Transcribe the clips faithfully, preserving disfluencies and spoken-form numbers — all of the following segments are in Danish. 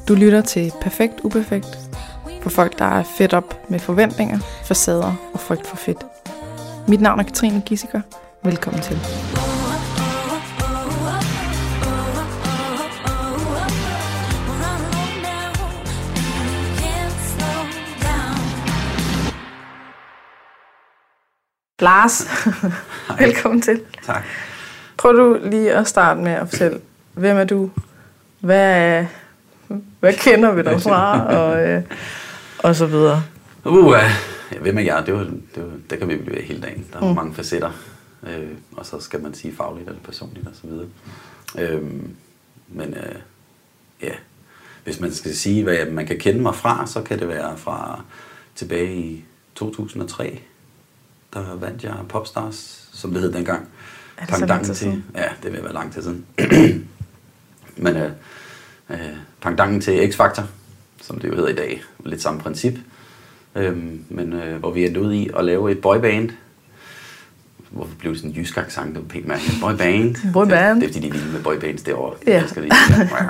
Du lytter til Perfekt Uperfekt for folk, der er fedt op med forventninger, facader og frygt for fedt. Mit navn er Katrine Gissiker. Velkommen til. Lars, velkommen til. Tak. Prøv du lige at starte med at fortælle, hvem er du? Hvad, hvad kender vi dig fra? Og, øh, og så videre. Uh, ja, hvem er jeg? Det, var, det, var, det kan vi blive hele dagen. Der er mm. mange facetter. Øh, og så skal man sige fagligt eller personligt og så videre. Øh, men øh, ja, hvis man skal sige, hvad man kan kende mig fra, så kan det være fra tilbage i to tusind og tre. Der vandt jeg Popstars, som det hed dengang. Er det så lang tid til, ja, det vil være lang tid siden. Men øh, øh, pangdangen til X-Factor, som det jo hedder i dag, lidt samme princip. Øh, men øh, hvor vi endte ud i at lave et boyband. Hvorfor blev det sådan en jysk accent? Det var pænt mærkeligt. Boyband. Boyband. Det, det er fordi, de er vilde med boybands derovre. Ja. Jeg skal lige.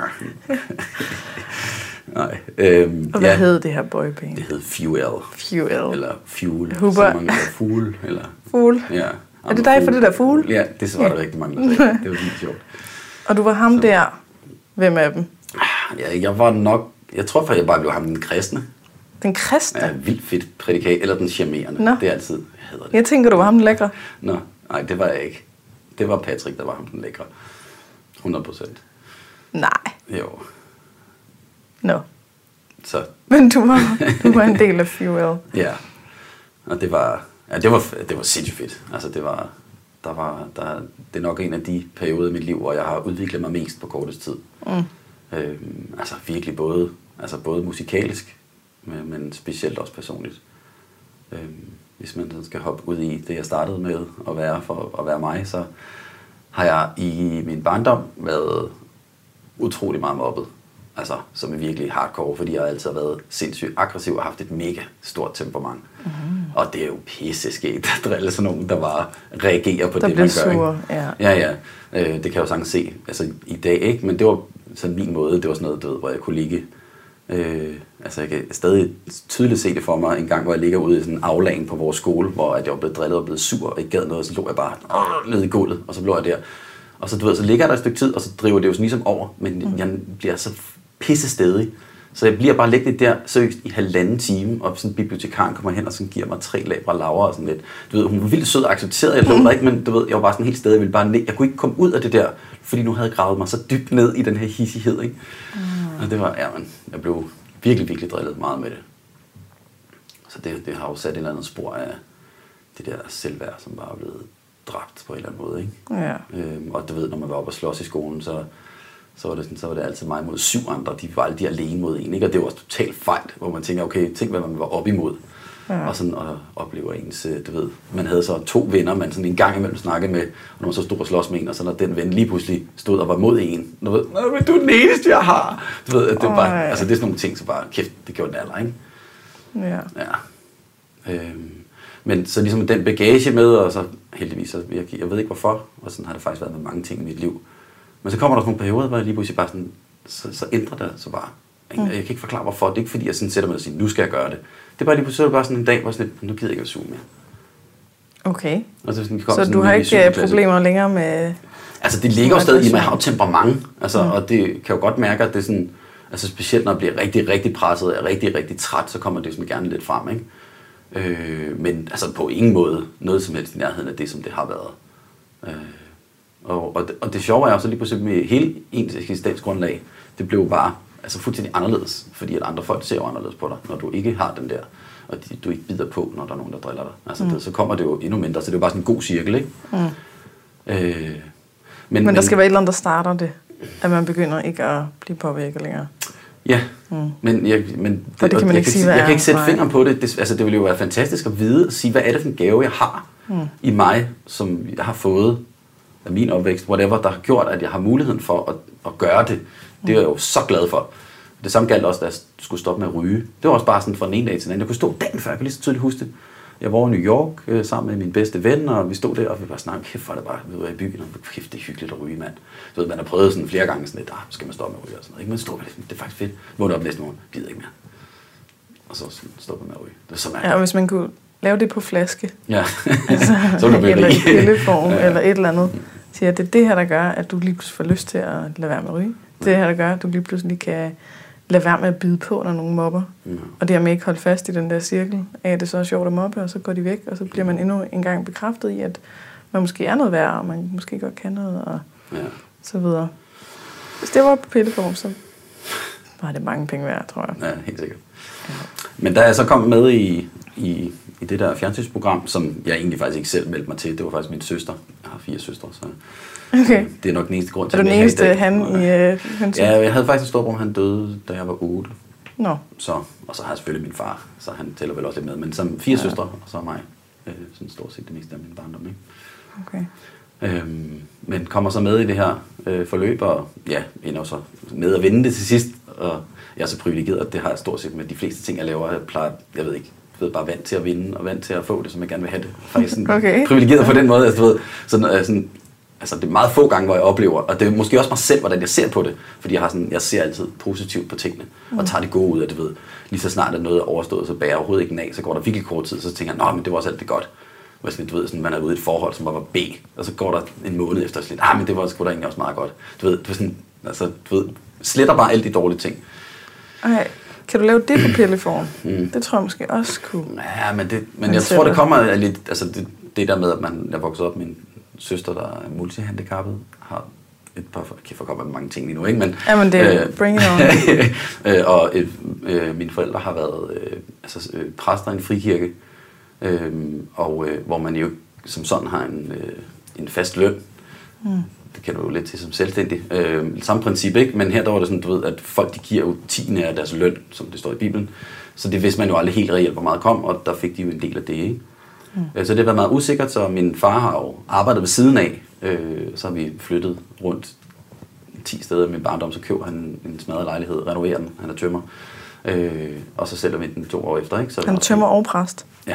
Nej. Øhm, og hvad ja, hed det her boyband? Det hed Fuel. Fuel. Eller Fuel. Huber. Så mange der Fuel. Eller, Fuel. Ja. Er det dig for det der fugle? Ja, det var der rigtig mange, der sagde. Det var vildt sjovt. Og du var ham så. Der. Hvem af dem? Ja, jeg var nok... Jeg tror faktisk, jeg bare blev ham den kristne. Den kristne? Ja, vildt fedt prædikat. Eller den charmerende. Nå. Det er altid, jeg hedder det. Jeg tænker, du var ham den lækre. Nå, nej, det var jeg ikke. Det var Patrick, der var ham den lækre. hundrede procent. Nej. Jo. Nå. Så. Men du var, du var en del af Fuel. Ja. Og det var... Ja, det var, det var sindssygt fedt. Altså, det var... Der var, der, det er nok en af de perioder i mit liv, hvor jeg har udviklet mig mest på kortest tid. Mm. Øhm, altså virkelig både, altså både musikalsk, men, men specielt også personligt. Øhm, hvis man skal hoppe ud i det, jeg startede med at være for at være mig, så har jeg i min barndom været utrolig meget mobbet. Altså, som er virkelig hardcore, fordi jeg altid har været sindssygt aggressiv og haft et mega stort temperament. Mm. Og det er jo pisseskægt at drille sådan nogen, der bare reagerer på der det, man gør. Sur, ja. Ja, ja. Øh, det kan jeg jo sagtens se altså, i dag, ikke? Men det var sådan min måde, det var sådan noget, du ved, hvor jeg kunne ligge. Øh, altså, jeg kan stadig tydeligt se det for mig en gang, hvor jeg ligger ude i sådan en aflagen på vores skole, hvor jeg var blevet drillet og blevet sur og ikke gad noget, så lå jeg bare åh, ned i gulvet, og så lå jeg der. Og så, du ved, så ligger der et stykke tid, og så driver det jo sådan ligesom over, men mm. jeg bliver så pisse stedig. Så jeg bliver bare liggende der seriøst i halvanden time, og sådan bibliotekaren kommer hen og sådan giver mig tre labre laver og sådan lidt. Du ved, hun var vildt sød og accepteret, jeg lå der ikke, men du ved, jeg var bare sådan helt stedig, jeg ville bare ned. Jeg kunne ikke komme ud af det der, fordi nu havde jeg gravet mig så dybt ned i den her hissighed, ikke? Mm. Og det var, ja, men jeg blev virkelig, virkelig drillet meget med det. Så det, det har jo sat et eller andet spor af det der selvværd, som bare er blevet dræbt på en eller anden måde, ikke? Ja. Øhm, og du ved, når man var oppe og slås i skolen, så Så var, det sådan, så var det altid mig mod syv andre. De var altid alene mod en, ikke? Og det var også totalt fejl, hvor man tænker, okay, tænk hvad man var op imod. Ja. Og sådan og oplever ens, du ved, man havde så to venner, man sådan en gang imellem snakkede med, og når man så stod og slås med en, og så når den ven lige pludselig stod og var mod en, du ved, men du er den eneste, jeg har. Du ved, at det var bare, altså det er sådan nogle ting, så bare, kæft, det gjorde den alder, ikke? Ja. Ja. Øhm, men så ligesom den bagage med, og så heldigvis, så jeg, jeg ved ikke hvorfor, og sådan har det faktisk været med mange ting i mit liv. Men så kommer der sådan nogle perioder, hvor jeg lige pludselig bare sådan, så, så ændrer det så bare. Jeg, jeg kan ikke forklare hvorfor. Det er ikke fordi, jeg sådan sætter mig og siger, nu skal jeg gøre det. Det er bare lige pludselig bare sådan en dag, hvor sådan lidt, nu gider jeg ikke at suge mere. Okay. Og så sådan, så du har ikke problemer længere med... Altså det ligger jo stadig i mig, jeg har jo temperament. Altså, mm. Og det kan jo godt mærke, at det er sådan, altså specielt når jeg bliver rigtig, rigtig presset, og er rigtig, rigtig træt, så kommer det sådan gerne lidt frem, ikke? Øh, men altså på ingen måde noget som helst i nærheden af det, som det har været. Øh, Og, og, det, og det sjove er jo så lige pludselig med hele ens eksistensgrundlag, det blev bare altså fuldstændig anderledes, fordi at andre folk ser jo anderledes på dig, når du ikke har den der, og de, du ikke bider på, når der er nogen, der driller dig. Altså mm. det, så kommer det jo endnu mindre, så det er jo bare sådan en god cirkel, ikke? Mm. Øh, men, men der skal være et eller andet, der starter det, at man begynder ikke at blive påvirket længere. Ja, mm. men, jeg, men det, det kan man jeg, ikke kan, sige, jeg kan ikke sætte fingeren på det. det. Altså det ville jo være fantastisk at vide, at sige, hvad er det for en gave, jeg har mm. i mig, som jeg har fået af min opvækst, whatever, der har gjort, at jeg har muligheden for at, at gøre det. Det er jeg jo så glad for. Det samme galt også, da jeg skulle stoppe med at ryge. Det var også bare sådan fra den ene dag til den anden. Jeg kunne stå dagen før, jeg kunne lige så tydeligt huske det. Jeg var i New York øh, sammen med min bedste ven, og vi stod der, og vi bare snakkede, kæft, hvor er det bare, vi var i byen, og kæft, det er hyggeligt at ryge, mand. Så ved, man har prøvet sådan flere gange sådan lidt, ah, skal man stoppe med at ryge og sådan noget, ikke? Men stod det, det er faktisk fedt. Vågnede op næste morgen, gider ikke mere. Og så stoppede med at ryge. Det var så mærkeligt. Ja, og hvis man kunne lave det på flaske, ja. altså, så ville eller i pilleform, ja. eller et eller andet, siger, at det er det her, der gør, at du lige pludselig får lyst til at lade være med at ryge. Det her, der gør, at du lige pludselig kan lade være med at bide på, når nogen mobber. Mm. Og det her med ikke holde fast i den der cirkel af, at det så er sjovt at mobbe, og så går de væk, og så bliver man endnu en gang bekræftet i, at man måske er noget værd, og man måske godt kan noget, og ja. så videre. Hvis det var på pilleform, så var det mange penge værd, tror jeg. Ja, helt sikkert. Ja. Men da jeg så kom med i, i, i det der fjernsynsprogram, som jeg egentlig faktisk ikke selv meldte mig til, det var faktisk min søster. Jeg har fire søstre, så okay. Det er nok den eneste grund til, at jeg er. Er du den eneste han i øh, hønsen? Ja, jeg havde faktisk en storbror, han døde, da jeg var otte. Nå. Så, og så har jeg selvfølgelig min far, så han tæller vel også lidt med. Men som fire ja. søstre, og så mig. Øh, sådan stort set det meste af min barndom, ikke? Okay. Øhm, men kommer så med i det her øh, forløb, og ja, ender så med at vinde det til sidst. Og jeg er så privilegeret, at det har jeg stort set med de fleste ting, jeg laver. Jeg plejer, jeg ved ikke, jeg ved, bare vant til at vinde, og vant til at få det, som jeg gerne vil have det. Faktisk sådan okay. privilegeret på den måde. Altså, du ved, sådan, sådan, altså, det er meget få gange, hvor jeg oplever, og det er måske også mig selv, hvordan jeg ser på det. Fordi jeg, har sådan, jeg ser altid positivt på tingene, mm. og tager det gode ud af det, ved. Lige så snart er noget overstået, så bærer jeg overhovedet ikke den af, så går der virkelig kort tid, så tænker jeg, nå, men det var også alt det godt. Hvor sådan, du ved, sådan, man er ude i et forhold, som bare var B, og så går der en måned efter, sådan, ah, men det var sgu da egentlig også meget godt. Du ved, du, sådan, altså, du ved, sletter bare alle de dårlige ting. Okay. Kan du lave det på pilleform? Mm. Det tror jeg måske også kunne. Ja, men, det, men jeg tror, det kommer af lidt, altså det, det der med, at man er vokset op med min søster, der er multihandicappet, har et par, jeg kan forkomme med mange ting lige nu, ikke? Men, ja, men det er øh, bring it on. og et, øh, mine forældre har været øh, altså, øh, præster i en frikirke, øh, og øh, hvor man jo som sådan har en, øh, en fast løn. Mm. Det kan du jo lidt til som selvstændig. Øh, samme princip, ikke? Men her der var det sådan, du ved, at folk de giver jo tiende af deres løn, som det står i Bibelen. Så det vidste man jo aldrig helt reelt, hvor meget kom, og der fik de jo en del af det, ikke? Mm. Så det var meget usikkert, så min far har jo arbejdet ved siden af. Øh, så har vi flyttet rundt ti steder i min barndom, så køber han en smadret lejlighed, renoverer den, han er tømmer. Øh, og så sælger vi den to år efter, ikke? Så han er tømmer og præst? Ja.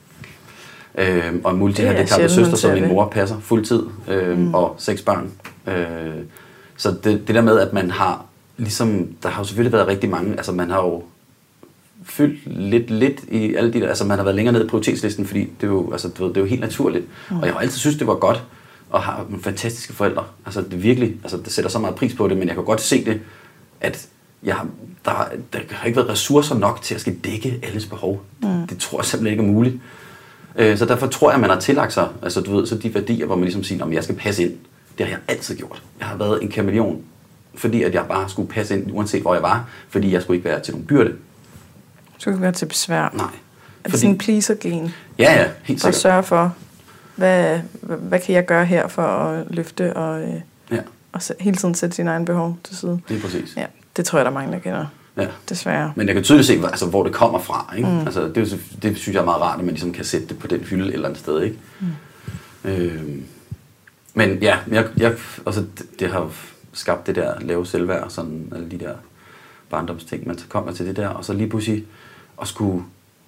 Øh, og en multihandicappet søster, som min mor passer fuldtid, øh, mm. og seks børn. Øh, så det, det der med, at man har, ligesom, der har jo selvfølgelig været rigtig mange, altså man har jo fyldt lidt, lidt i alle de der, altså man har været længere ned i prioritetslisten, fordi det er jo, altså, det er jo helt naturligt. Mm. Og jeg har altid synes det var godt, at have nogle fantastiske forældre. Altså det virkelig, altså det sætter så meget pris på det, men jeg kan godt se det, at jeg, der, der har ikke været ressourcer nok til at skal dække alles behov. Mm. Det, det tror jeg simpelthen ikke er muligt. Så derfor tror jeg, at man har tillagt sig, altså du ved, så de værdier, hvor man ligesom siger, at jeg skal passe ind. Det har jeg altid gjort. Jeg har været en kameleon, fordi at jeg bare skulle passe ind, uanset hvor jeg var, fordi jeg skulle ikke være til nogen byrde. Du skulle ikke være til besvær? Nej. Er det sådan en pleaser-gen? Ja, ja, helt sikkert. Og sørge for, hvad, hvad kan jeg gøre her for at løfte og, ja. og hele tiden sætte sine egne behov til side? Det er præcis. Ja, det tror jeg, der er mange, der kender. Ja. Desværre. Men jeg kan tydeligt se, altså, hvor det kommer fra. Ikke? Mm. Altså, det, er, det synes jeg er meget rart, at man ligesom kan sætte det på den hylde et eller andet sted. Ikke? Mm. Øhm, men ja, jeg, jeg, altså, det, det har skabt det der lave selvværd, sådan alle de der barndomsting, man så kommer til det der, og så lige pludselig at skulle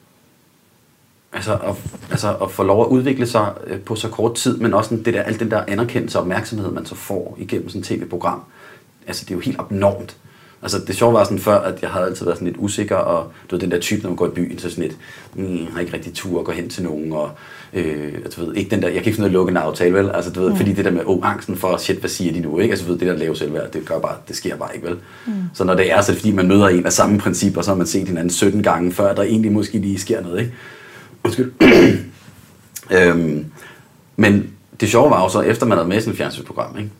altså at, altså at få lov at udvikle sig på så kort tid, men også det der, alt den der anerkendelse og opmærksomhed, man så får igennem sådan et tv-program. Altså det er jo helt abnormt. Altså det sjove var sådan før, at jeg havde altid været sådan lidt usikker, og du ved, den der type, når man går i byen, så sådan lidt, mm, har ikke rigtig tur at gå hen til nogen, og øh, du ved, ikke den der, jeg kan ikke finde noget at lukke en aftale, vel? Altså du ved, mm. fordi det der med, oh, angsten for, shit, hvad siger de nu, ikke? Altså du ved, det der lave selvværd, det gør bare, det sker bare ikke, vel? Mm. Så når det er, så er det fordi, man møder en af samme principper, så har man set hinanden sytten gange, før der egentlig måske lige sker noget, ikke? Undskyld. øhm, men det sjove var jo så, efter man havde med sådan et fjernsynsprogram, ikke?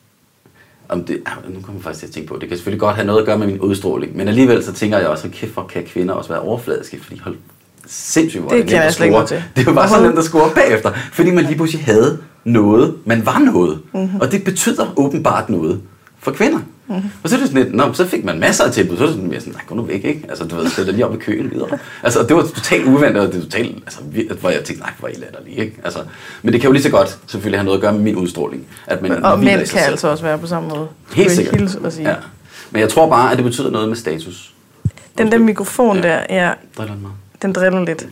Om det, nu kommer jeg faktisk til at tænke på, det kan selvfølgelig godt have noget at gøre med min udstråling, men alligevel så tænker jeg også, kæft, hvor kan kvinder også være overfladiske, fordi hold sindssygt, hvor det, det kan jeg slet ikke til. Det var bare sådan nemt at score bagefter, fordi man lige pludselig havde noget, man var noget, mm-hmm. og det betyder åbenbart noget for kvinder. Mm-hmm. Og så er det sådan lidt, nå, så fik man masser af tilbud, så er det sådan mere sådan, nej, gå nu væk, ikke? Altså, du ved, stille lige op i køen videre. Altså, det var totalt uventet, og det var totalt, altså, hvor jeg tænkte, nej, hvor er I latterlige, ikke? Altså, men det kan jo lige så godt selvfølgelig have noget at gøre med min udstråling. At man, og mænd kan altså også være på samme måde. Helt sikkert. Ja. Men jeg tror bare, at det betyder noget med status. Den der mikrofon ja. der, ja, driller den, den driller lidt.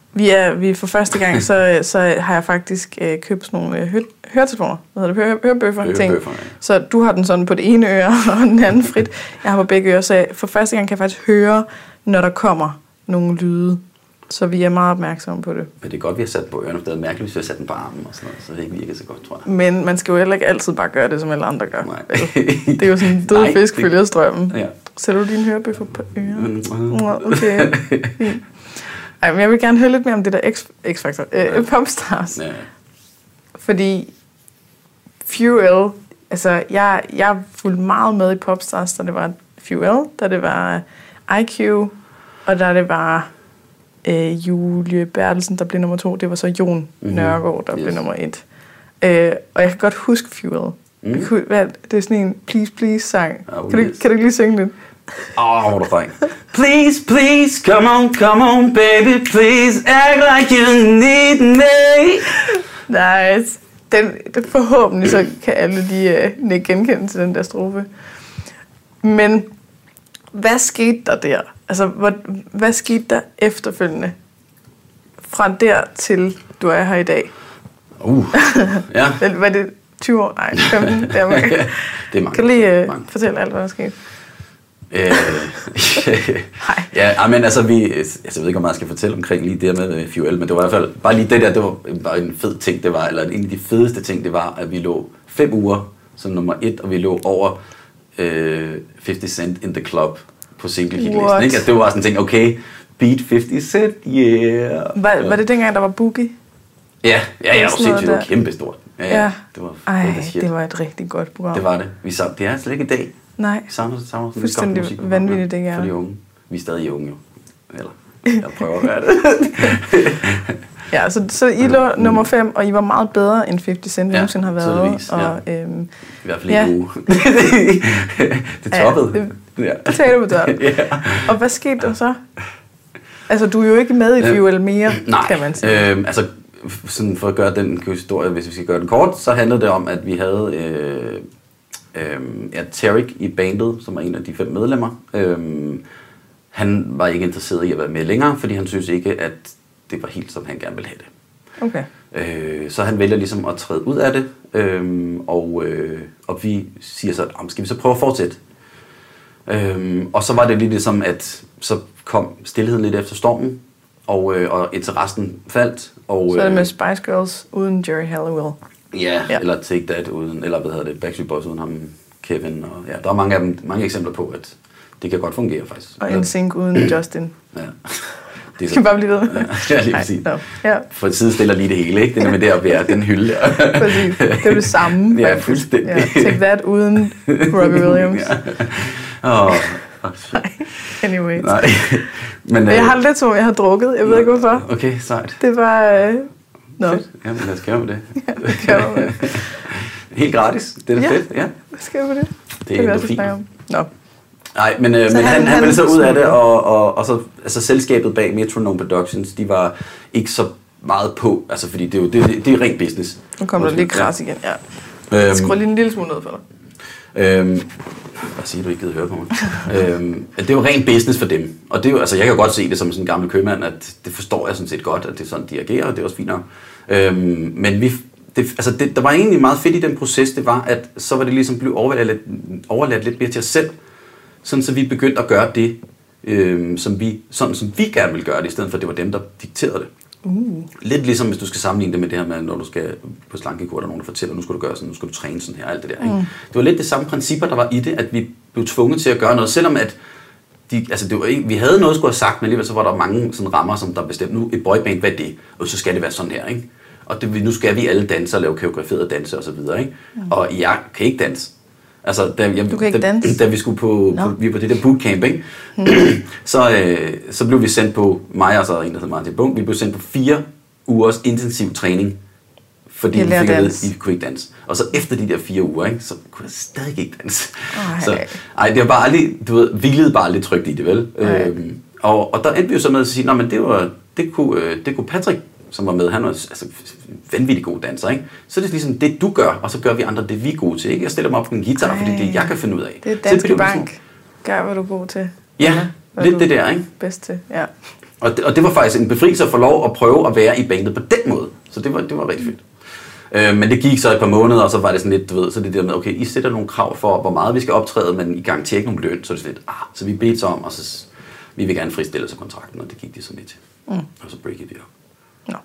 Vi er, vi er for første gang, så, så har jeg faktisk øh, købt sådan nogle øh, hø- høretelefoner. Hvad hedder det? Høre, hørebøffer. Hørebøffer, ja. Så du har den sådan på det ene øre, og den anden frit. Jeg har på begge ører, så jeg, for første gang kan jeg faktisk høre, når der kommer nogle lyde. Så vi er meget opmærksomme på det. Men det er godt, vi har sat på ørerne, for det er mærkeligt, hvis vi har sat den på armen og sådan noget, så det ikke virker så godt, tror jeg. Men man skal jo heller ikke altid bare gøre det, som alle andre gør. Nej. Det er jo sådan en død Nej, fisk det... følger strømmen. Ja. Sætter du dine hørebøffer på ørerne? Okay. Ej, men jeg vil gerne høre lidt mere om det der X- X-Factor. Øh, Popstars. Ja. Fordi Fuel, altså jeg, jeg fulgte meget med i Popstars, da det var Fuel, da det var I Q, og da det var øh, Julie Bertelsen, der blev nummer to. Det var så Jon mm-hmm. Nørgaard, der yes. blev nummer et. Øh, og jeg kan godt huske Fuel. Mm. Jeg kunne, hvad, det er sådan en Please Please sang. Oh, kan, yes. du, kan du ikke lige synge lidt? Åh, oh, hvor er du fræk. Please, please, come on, come on, baby, please, act like you need me. Nice. Den, den forhåbentlig så kan alle de uh, ikke genkende til den der strofe. Men hvad skete der der? Altså, hvad, hvad skete der efterfølgende? Fra der til du er her i dag? Uh, ja. Var det tyve år? Nej, femten. Det er mange. Det er mange. Kan du lige uh, mange. fortælle alt, hvad der skete? Øh, ja, men altså vi, altså, jeg ved ikke om jeg skal fortælle omkring lige det med Fuel, men det var i hvert fald bare lige det der, det var, var en fed ting, det var, eller en af de fedeste ting, det var, at vi lå fem uger som nummer et, og vi lå over øh, halvtreds Cent in the Club på single hitlisten, ikke? Altså, det var sådan en ting, okay, beat halvtreds Cent, yeah. Var, var det dengang, der var Boogie? Ja, ja, ja, det var, det var kæmpestort. Ja, ja. Ja. Det var, Ej, det var et rigtig godt program. Det var det. Vi savner, det er slet ikke i dag. Nej, vi savner, savner sådan fuldstændig musik, vanvittigt, det for de unge. Vi er stadig unge, jo. Eller, jeg prøver at være det. Ja, så, så I lå nummer fem, og I var meget bedre end halvtreds Cent, ja, nogensinde har været. Og, ja. øhm, I hvert fald ikke uge. Det toppede. Ja, det, det tager du på døren. Ja. Og hvad skete der så? Altså, du er jo ikke med i Fuel mere, Nej, kan man sige. Øh, altså, sådan for at gøre den historie, hvis vi skal gøre den kort, så handlede det om, at vi havde øh, øh, ja, Tarek i bandet, som var en af de fem medlemmer. Øh, han var ikke interesseret i at være med længere, fordi han synes ikke, at det var helt, som han gerne ville have det. Okay. Øh, så han vælger ligesom at træde ud af det, øh, og, øh, og vi siger så, skal vi så prøve at fortsætte? Øh, og så var det lidt ligesom, at så kom stillheden lidt efter stormen, og, øh, og interessen faldt. Og, så er det med Spice Girls uden Jerry Halliwell. Ja, ja, eller Take That uden, eller hvad hedder det, Backstreet Boys uden ham, Kevin. Og, ja, der er mange af dem, mange eksempler på, at det kan godt fungere faktisk. Og N Sync uden Justin. Ja. Det er så, kan bare blive ved. Ja, lige præcis. No. Ja. For et sidestiller lige det hele, ikke? Det er med det at være den hylde. Præcis. Det er det samme. Ja, fuldstændig. Ja, Take That uden Robbie Williams. Ja. Oh. Nej, anyways. Nej. Men, Men jeg har lidt som, jeg har drukket. Jeg ved ikke hvorfor. Okay, sejt. Det var... Øh... Nå. Fedt. Jamen, lad os gøre med det. Ja, lad os gøre med det. Helt gratis. Det er da ja. fedt. Ja, hvad skal jeg med det? Det er endofin. Nå. Nej, men, øh, men han, han, han ville så ud af det, og, og, og så altså selskabet bag Metronome Productions, de var ikke så meget på, altså fordi det er jo det, det er rent business. Nu kommer der lige kras igen, ja. Øhm, Skru lige en lille smule ned for dig. Øhm, hvad siger du ikke gider høre på mig? øhm, det er jo rent business for dem, og det er jo, altså jeg kan godt se det som sådan en gammel købmand, at det forstår jeg sådan set godt, at det er sådan, de agerer, og det er også fint nok. Øhm, men vi, det, altså det, der var egentlig meget fedt i den proces, det var, at så var det ligesom blevet overladt lidt, overladt lidt mere til os selv, sådan så vi begyndte at gøre det, øh, som vi, sådan som vi gerne ville gøre det, i stedet for at det var dem, der dikterede det. Uh. Lidt ligesom hvis du skal sammenligne det med det her med, når du skal på slankekur, der er nogen, der fortæller, nu skal du gøre sådan, nu skal du træne sådan her, alt det der. Ikke? Mm. Det var lidt det samme principper, der var i det, at vi blev tvunget til at gøre noget, selvom at de, altså det var ikke, vi havde noget, skulle have sagt, men alligevel så var der mange sådan rammer, som der bestemte, nu et boyband, hvad er det? Og så skal det være sådan her, ikke? Og det, nu skal vi alle danse og lave koreograferede danse og så videre, ikke? Mm. Og jeg kan ikke danse. Altså, da, jeg, du kan ikke da, danse? Da vi skulle på, no. på, vi var på det der bootcamp, ikke? Mm. så, øh, så blev vi sendt på, mig og så en, der hedder Martin Bunk, vi blev sendt på fire ugers intensiv træning, fordi vi fik at vide, at I kunne ikke danse. Og så efter de der fire uger, ikke, så kunne jeg stadig ikke danse. Ej. Så, ej, det var bare aldrig, du ved, hvilede bare lidt trygt i det, vel? Øhm, og, og der endte vi jo så med at sige, nej, men det, var, det, kunne, øh, det kunne Patrick, som var med, han var altså, vanvittig god danser, ikke? Så det er ligesom det, du gør, og så gør vi andre det, vi er gode til, ikke? Jeg stiller mig op på en guitar, Ej. fordi det er, jeg kan finde ud af. Det er danske bank. Gør, hvad du er god til. Ja, ja lidt det der, ikke? Bedst til, ja. Og det, og det var faktisk en befrielse at få lov at prøve at være i bandet på den måde. Så det var, det var rigtig fedt. Øh, men det gik så et par måneder, og så var det sådan lidt, du ved, så det der med, okay, I sætter nogle krav for, hvor meget vi skal optræde, men I garanterer ikke nogen løn, så det er sådan lidt, ah, så vi bedte så om, og så vi vil gerne fristille sig kontrakten, og det gik de så lidt til. Mm. Og så breakede vi op. Nå.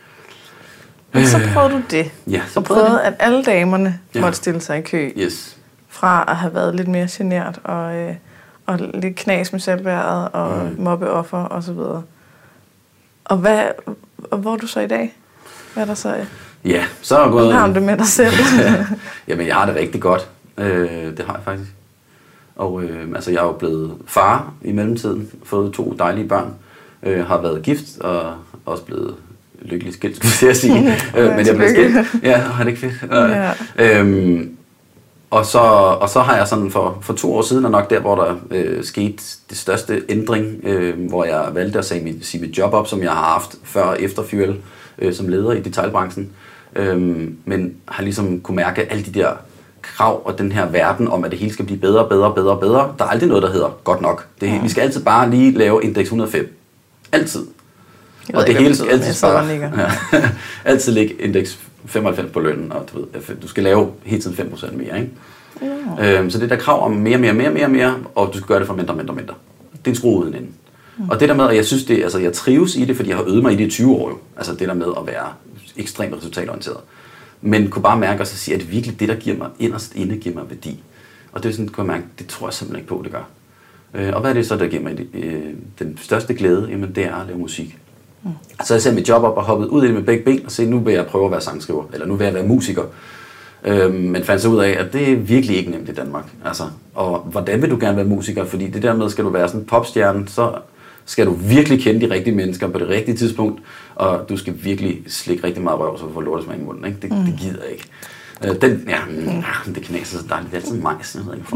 Men så prøvede du det. Ja, så prøvede prøvede at alle damerne ja. måtte stille sig i kø. Yes. Fra at have været lidt mere genert og, øh, og lidt knas med selvværdet og mm. mobbeoffer og så videre. Og, hvad, og hvor er du så i dag? Hvad er der så? Ja, så er jeg gået... Hvordan har du det med dig selv? Jamen, jeg har det rigtig godt. Øh, det har jeg faktisk. Og øh, altså, jeg er jo blevet far i mellemtiden, fået to dejlige børn, øh, har været gift og også blevet lykkelig skilt, skulle jeg sige. øh, men jeg blev skilt. Ja, har det ikke fedt? Ja. Øhm, og, så, og så har jeg sådan for, for to år siden, og nok der, hvor der øh, skete det største ændring, øh, hvor jeg valgte at sige mit, sige mit job op, som jeg har haft før og efter Fuel, øh, som leder i detailbranchen. Øhm, men har ligesom kunne mærke alle de der krav og den her verden om, at det hele skal blive bedre, bedre, bedre, bedre. Der er aldrig noget, der hedder godt nok. Det, ja. Vi skal altid bare lige lave indeks et hundrede og fem. Altid. Og det hele skal altid bare... Ja, altid ligge indeks femoghalvfems på lønnen, og du ved, du skal lave hele tiden fem procent mere, ikke? Ja. Øhm, så det der krav om mere, mere, mere, mere, mere, og du skal gøre det for mindre, mindre, mindre. Det er en skrue uden ende. Mm. Og det der med, at jeg synes det, altså jeg trives i det, fordi jeg har øvet mig i det i tyve år jo. Altså det der med at være ekstremt resultatorienteret. Men kunne bare mærke og så sige, at det virkelig det, der giver mig inderst inde, giver mig værdi. Og det er sådan, kunne jeg mærke, det tror jeg simpelthen ikke på, det gør. Øh, og hvad er det så, der giver mig øh, den største glæde? Jamen det er at lave musik. Mm. Så jeg satte mit job op og hoppede ud i det med begge ben og sagde, nu vil jeg prøve at være sangskriver, eller nu vil jeg være musiker. Øh, men fandt så ud af, at det er virkelig ikke nemt i Danmark. Altså, og hvordan vil du gerne være musiker? Fordi det der med, skal du være sådan en popstjerne, så skal du virkelig kende de rigtige mennesker på det rigtige tidspunkt, og du skal virkelig slikke rigtig meget røv, så du får lortesmag i munden. Ikke? Det, mm. det gider jeg ikke. Øh, den, ja, mm, det knaser så dejligt. Det er altid majs, jeg ved ikke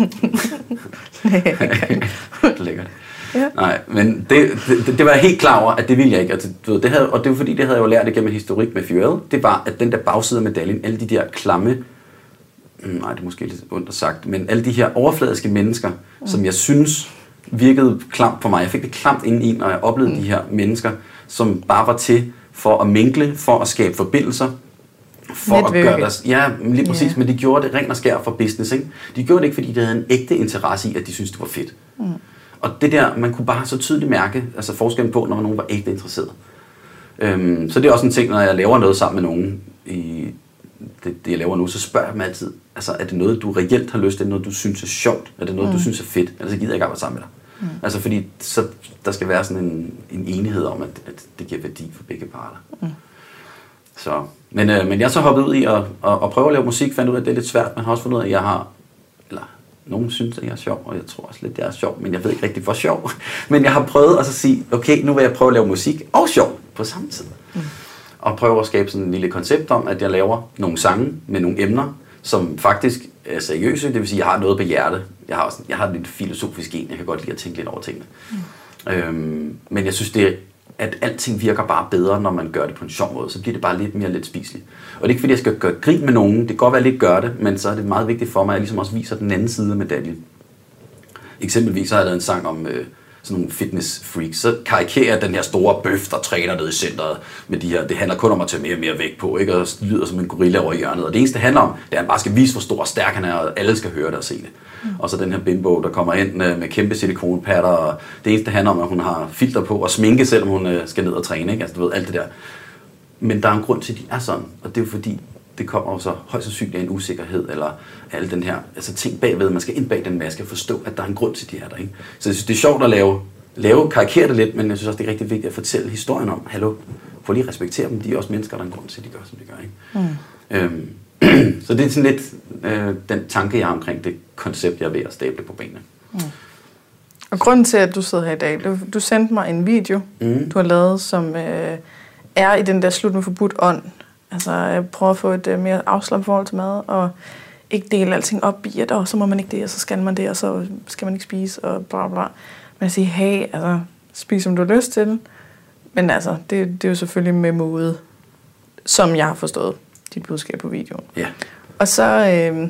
hvorfor. Lækkert. Ja. Nej, men det, det, det var jeg helt klar over, at det ville jeg ikke. Altså, du ved, det havde, og det var fordi, det havde jeg jo lært igennem historik med Fuel. Det var, at den der bagside af medaljen, alle de der klamme, nej, det er måske lidt ondt sagt, men alle de her overfladiske mennesker, mm. som jeg synes virkede klamt for mig. Jeg fik det klamt ind i, når jeg oplevede mm. de her mennesker, som bare var til for at minkle, for at skabe forbindelser, for Netværke. At gøre deres... Ja, lige præcis, yeah. men de gjorde det rent og skær for business, ikke? De gjorde det ikke, fordi de havde en ægte interesse i, at de syntes, det var fedt. Mm. Og det der, man kunne bare så tydeligt mærke, altså forskellen på, når nogen var ægte interesseret. Øhm, så det er også en ting, når jeg laver noget sammen med nogen, i det, det jeg laver nu, så spørger jeg dem altid, altså er det noget, du reelt har lyst til, er det noget, du synes er sjovt, er det noget, mm. du synes er fedt, ellers gider jeg ikke arbejde sammen med dig. Mm. Altså fordi så, der skal være sådan en, en enighed om, at, at det giver værdi for begge parter. Mm. Så, men, øh, men jeg er så hoppet ud i at, at, at prøve at lave musik, fandt ud af, at det er lidt svært, men har også fundet ud af, at jeg har, eller nogen synes, at jeg er sjov, og jeg tror også lidt, at jeg er sjov, men jeg ved ikke rigtig, hvor sjov. Men jeg har prøvet at så sige, okay, nu vil jeg prøve at lave musik og sjov på samme tid. Mm. Og prøve at skabe sådan en lille koncept om, at jeg laver nogle sange med nogle emner, som faktisk er seriøse, det vil sige, at jeg har noget på hjerte. Jeg har, også, jeg har lidt filosofisk en, jeg kan godt lide at tænke lidt over tingene. Mm. Øhm, men jeg synes, det er, at alting virker bare bedre, når man gør det på en sjov måde. Så bliver det bare lidt mere let spiseligt. Og det er ikke, fordi jeg skal gøre grin med nogen. Det kan godt være, at jeg lidt gør det, men så er det meget vigtigt for mig, at jeg ligesom også viser den anden side af medaljen. Eksempelvis så har jeg lavet en sang om øh, sådan nogle fitness freaks. Så karikerer jeg den her store bøf, der træner nede i centret med de her. Det handler kun om at tage mere og mere vægt på, ikke? Og lyder som en gorilla over i hjørnet. Og det eneste, det handler om, det er, at han bare skal vise, hvor stor og stærk han er, og alle skal høre det og se det. Mm. Og så den her bimbo, der kommer ind med kæmpe silikonpatter, og det eneste, det handler om, at hun har filter på og sminke, selvom hun skal ned og træne, ikke? Altså, du ved, alt det der. Men der er en grund til, at de er sådan, og det er jo fordi, det kommer så højst sandsynligt af en usikkerhed, eller alle den her, altså ting bagved, man skal ind bag den maske og forstå, at der er en grund til, at de er der, ikke? Så jeg synes, det er sjovt at lave, lave karikere det lidt, men jeg synes også, det er rigtig vigtigt at fortælle historien om, hallo, prøv lige at respektere dem, de er også mennesker, der er en grund til, at de gør, som de gør, ikke? Mm. Øhm, så det er sådan lidt øh, den tanke, jeg har omkring det koncept, jeg er ved at stable på benene. Mm. Og grunden til, at du sidder her i dag, du, du sendte mig en video, mm. du har lavet, som øh, er i den der slut med forbudt ånd. Altså, jeg prøver at få et øh, mere afslappet forhold til mad, og ikke dele alting op i, at oh, så må man ikke det, og så skal man det, og så skal man ikke spise, og bla bla. Men at sige, hey, altså, spis som du har lyst til. Men altså, det, det er jo selvfølgelig med måde, som jeg har forstået dit budskab på videoen. Ja. Og så, øh,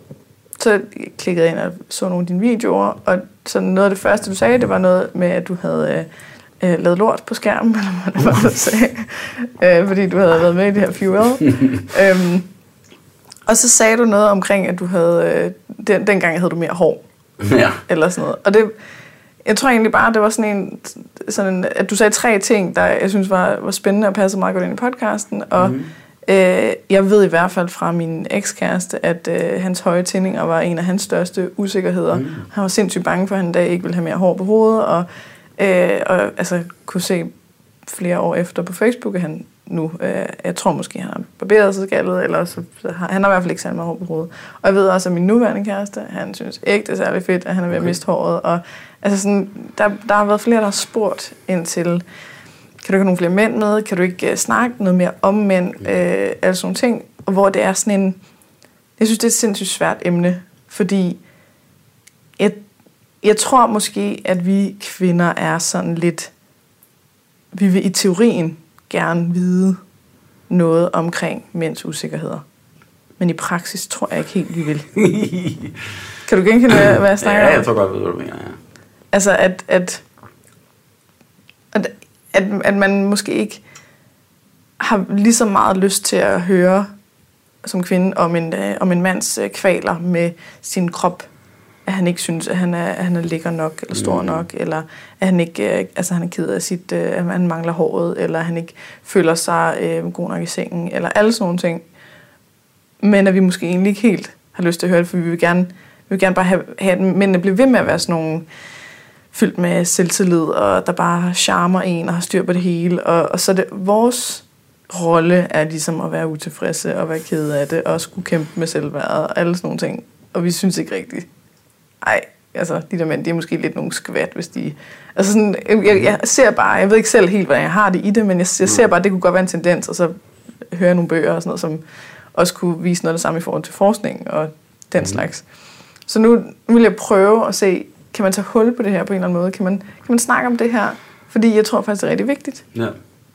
så klikkede jeg ind og så nogle af dine videoer, og så noget af det første, du sagde, det var noget med, at du havde øh, øh, lavet lort på skærmen, eller hvad det var, du sagde, øh, fordi du havde været med i det her Fuel. øhm, og så sagde du noget omkring, at du havde, øh, den, dengang havde du mere hår, ja. Eller sådan noget. Og det, jeg tror egentlig bare, det var sådan en, sådan en, at du sagde tre ting, der jeg synes var, var spændende og passede meget godt ind i podcasten, og mm. øh, jeg ved i hvert fald fra min ekskæreste, at øh, hans høje tændinger var en af hans største usikkerheder. Mm. Han var sindssygt bange for, at han en dag ikke ville have mere hår på hovedet, og, øh, og altså, kunne se flere år efter på Facebook, at han nu, øh, jeg tror måske, han har barberet sig skaldet, eller så, så har, han har i hvert fald ikke særlig meget hår på hovedet. Og jeg ved også, at min nuværende kæreste, han synes ikke, det er særlig fedt, at han er ved at miste håret. Og altså sådan, der, der har været flere, der har spurgt ind til, kan du ikke have nogle flere mænd med? Kan du ikke uh, snakke noget mere om mænd? Øh, altså sådan nogle ting, og hvor det er sådan en, jeg synes, det er et sindssygt svært emne, fordi jeg, jeg tror måske, at vi kvinder er sådan lidt, vi vil i teorien gerne vide noget omkring mænds usikkerheder. Men i praksis tror jeg ikke helt, vi vil. Kan du genkende, hvad jeg snakker om? Ja, jeg tror godt, hvad du mener, ja. Altså, at, at, at, at, at man måske ikke har lige så meget lyst til at høre som kvinde om en, om en mands kvaler med sin krop. At han ikke synes, at han er, at han er lækker nok, eller stor mm. nok, eller at han ikke, altså han er ked af sit, at han mangler håret, eller han ikke føler sig øh, god nok i sengen, eller alle sådan nogle ting. Men at vi måske egentlig ikke helt har lyst til at høre det, for vi vil gerne, vi vil gerne bare have, have at mændene bliver ved med at være sådan nogle fyldt med selvtillid, og der bare charmer en og har styr på det hele. Og, og så det, vores rolle er ligesom at være utilfredse og være ked af det, og skulle kæmpe med selvværdet og alle sådan nogle ting. Og vi synes ikke rigtigt. Ej, altså, de der mænd, de er måske lidt nogle skvat, hvis de... Altså sådan, jeg, jeg ser bare, jeg ved ikke selv helt, hvordan jeg har det i det, men jeg, jeg ser bare, at det kunne godt være en tendens, og så hører jeg nogle bøger og sådan noget, som også kunne vise noget af det samme i forhold til forskning og den mm. slags. Så nu vil jeg prøve at se, kan man tage hul på det her på en eller anden måde? Kan man, kan man snakke om det her? Fordi jeg tror faktisk, det er rigtig vigtigt. Ja.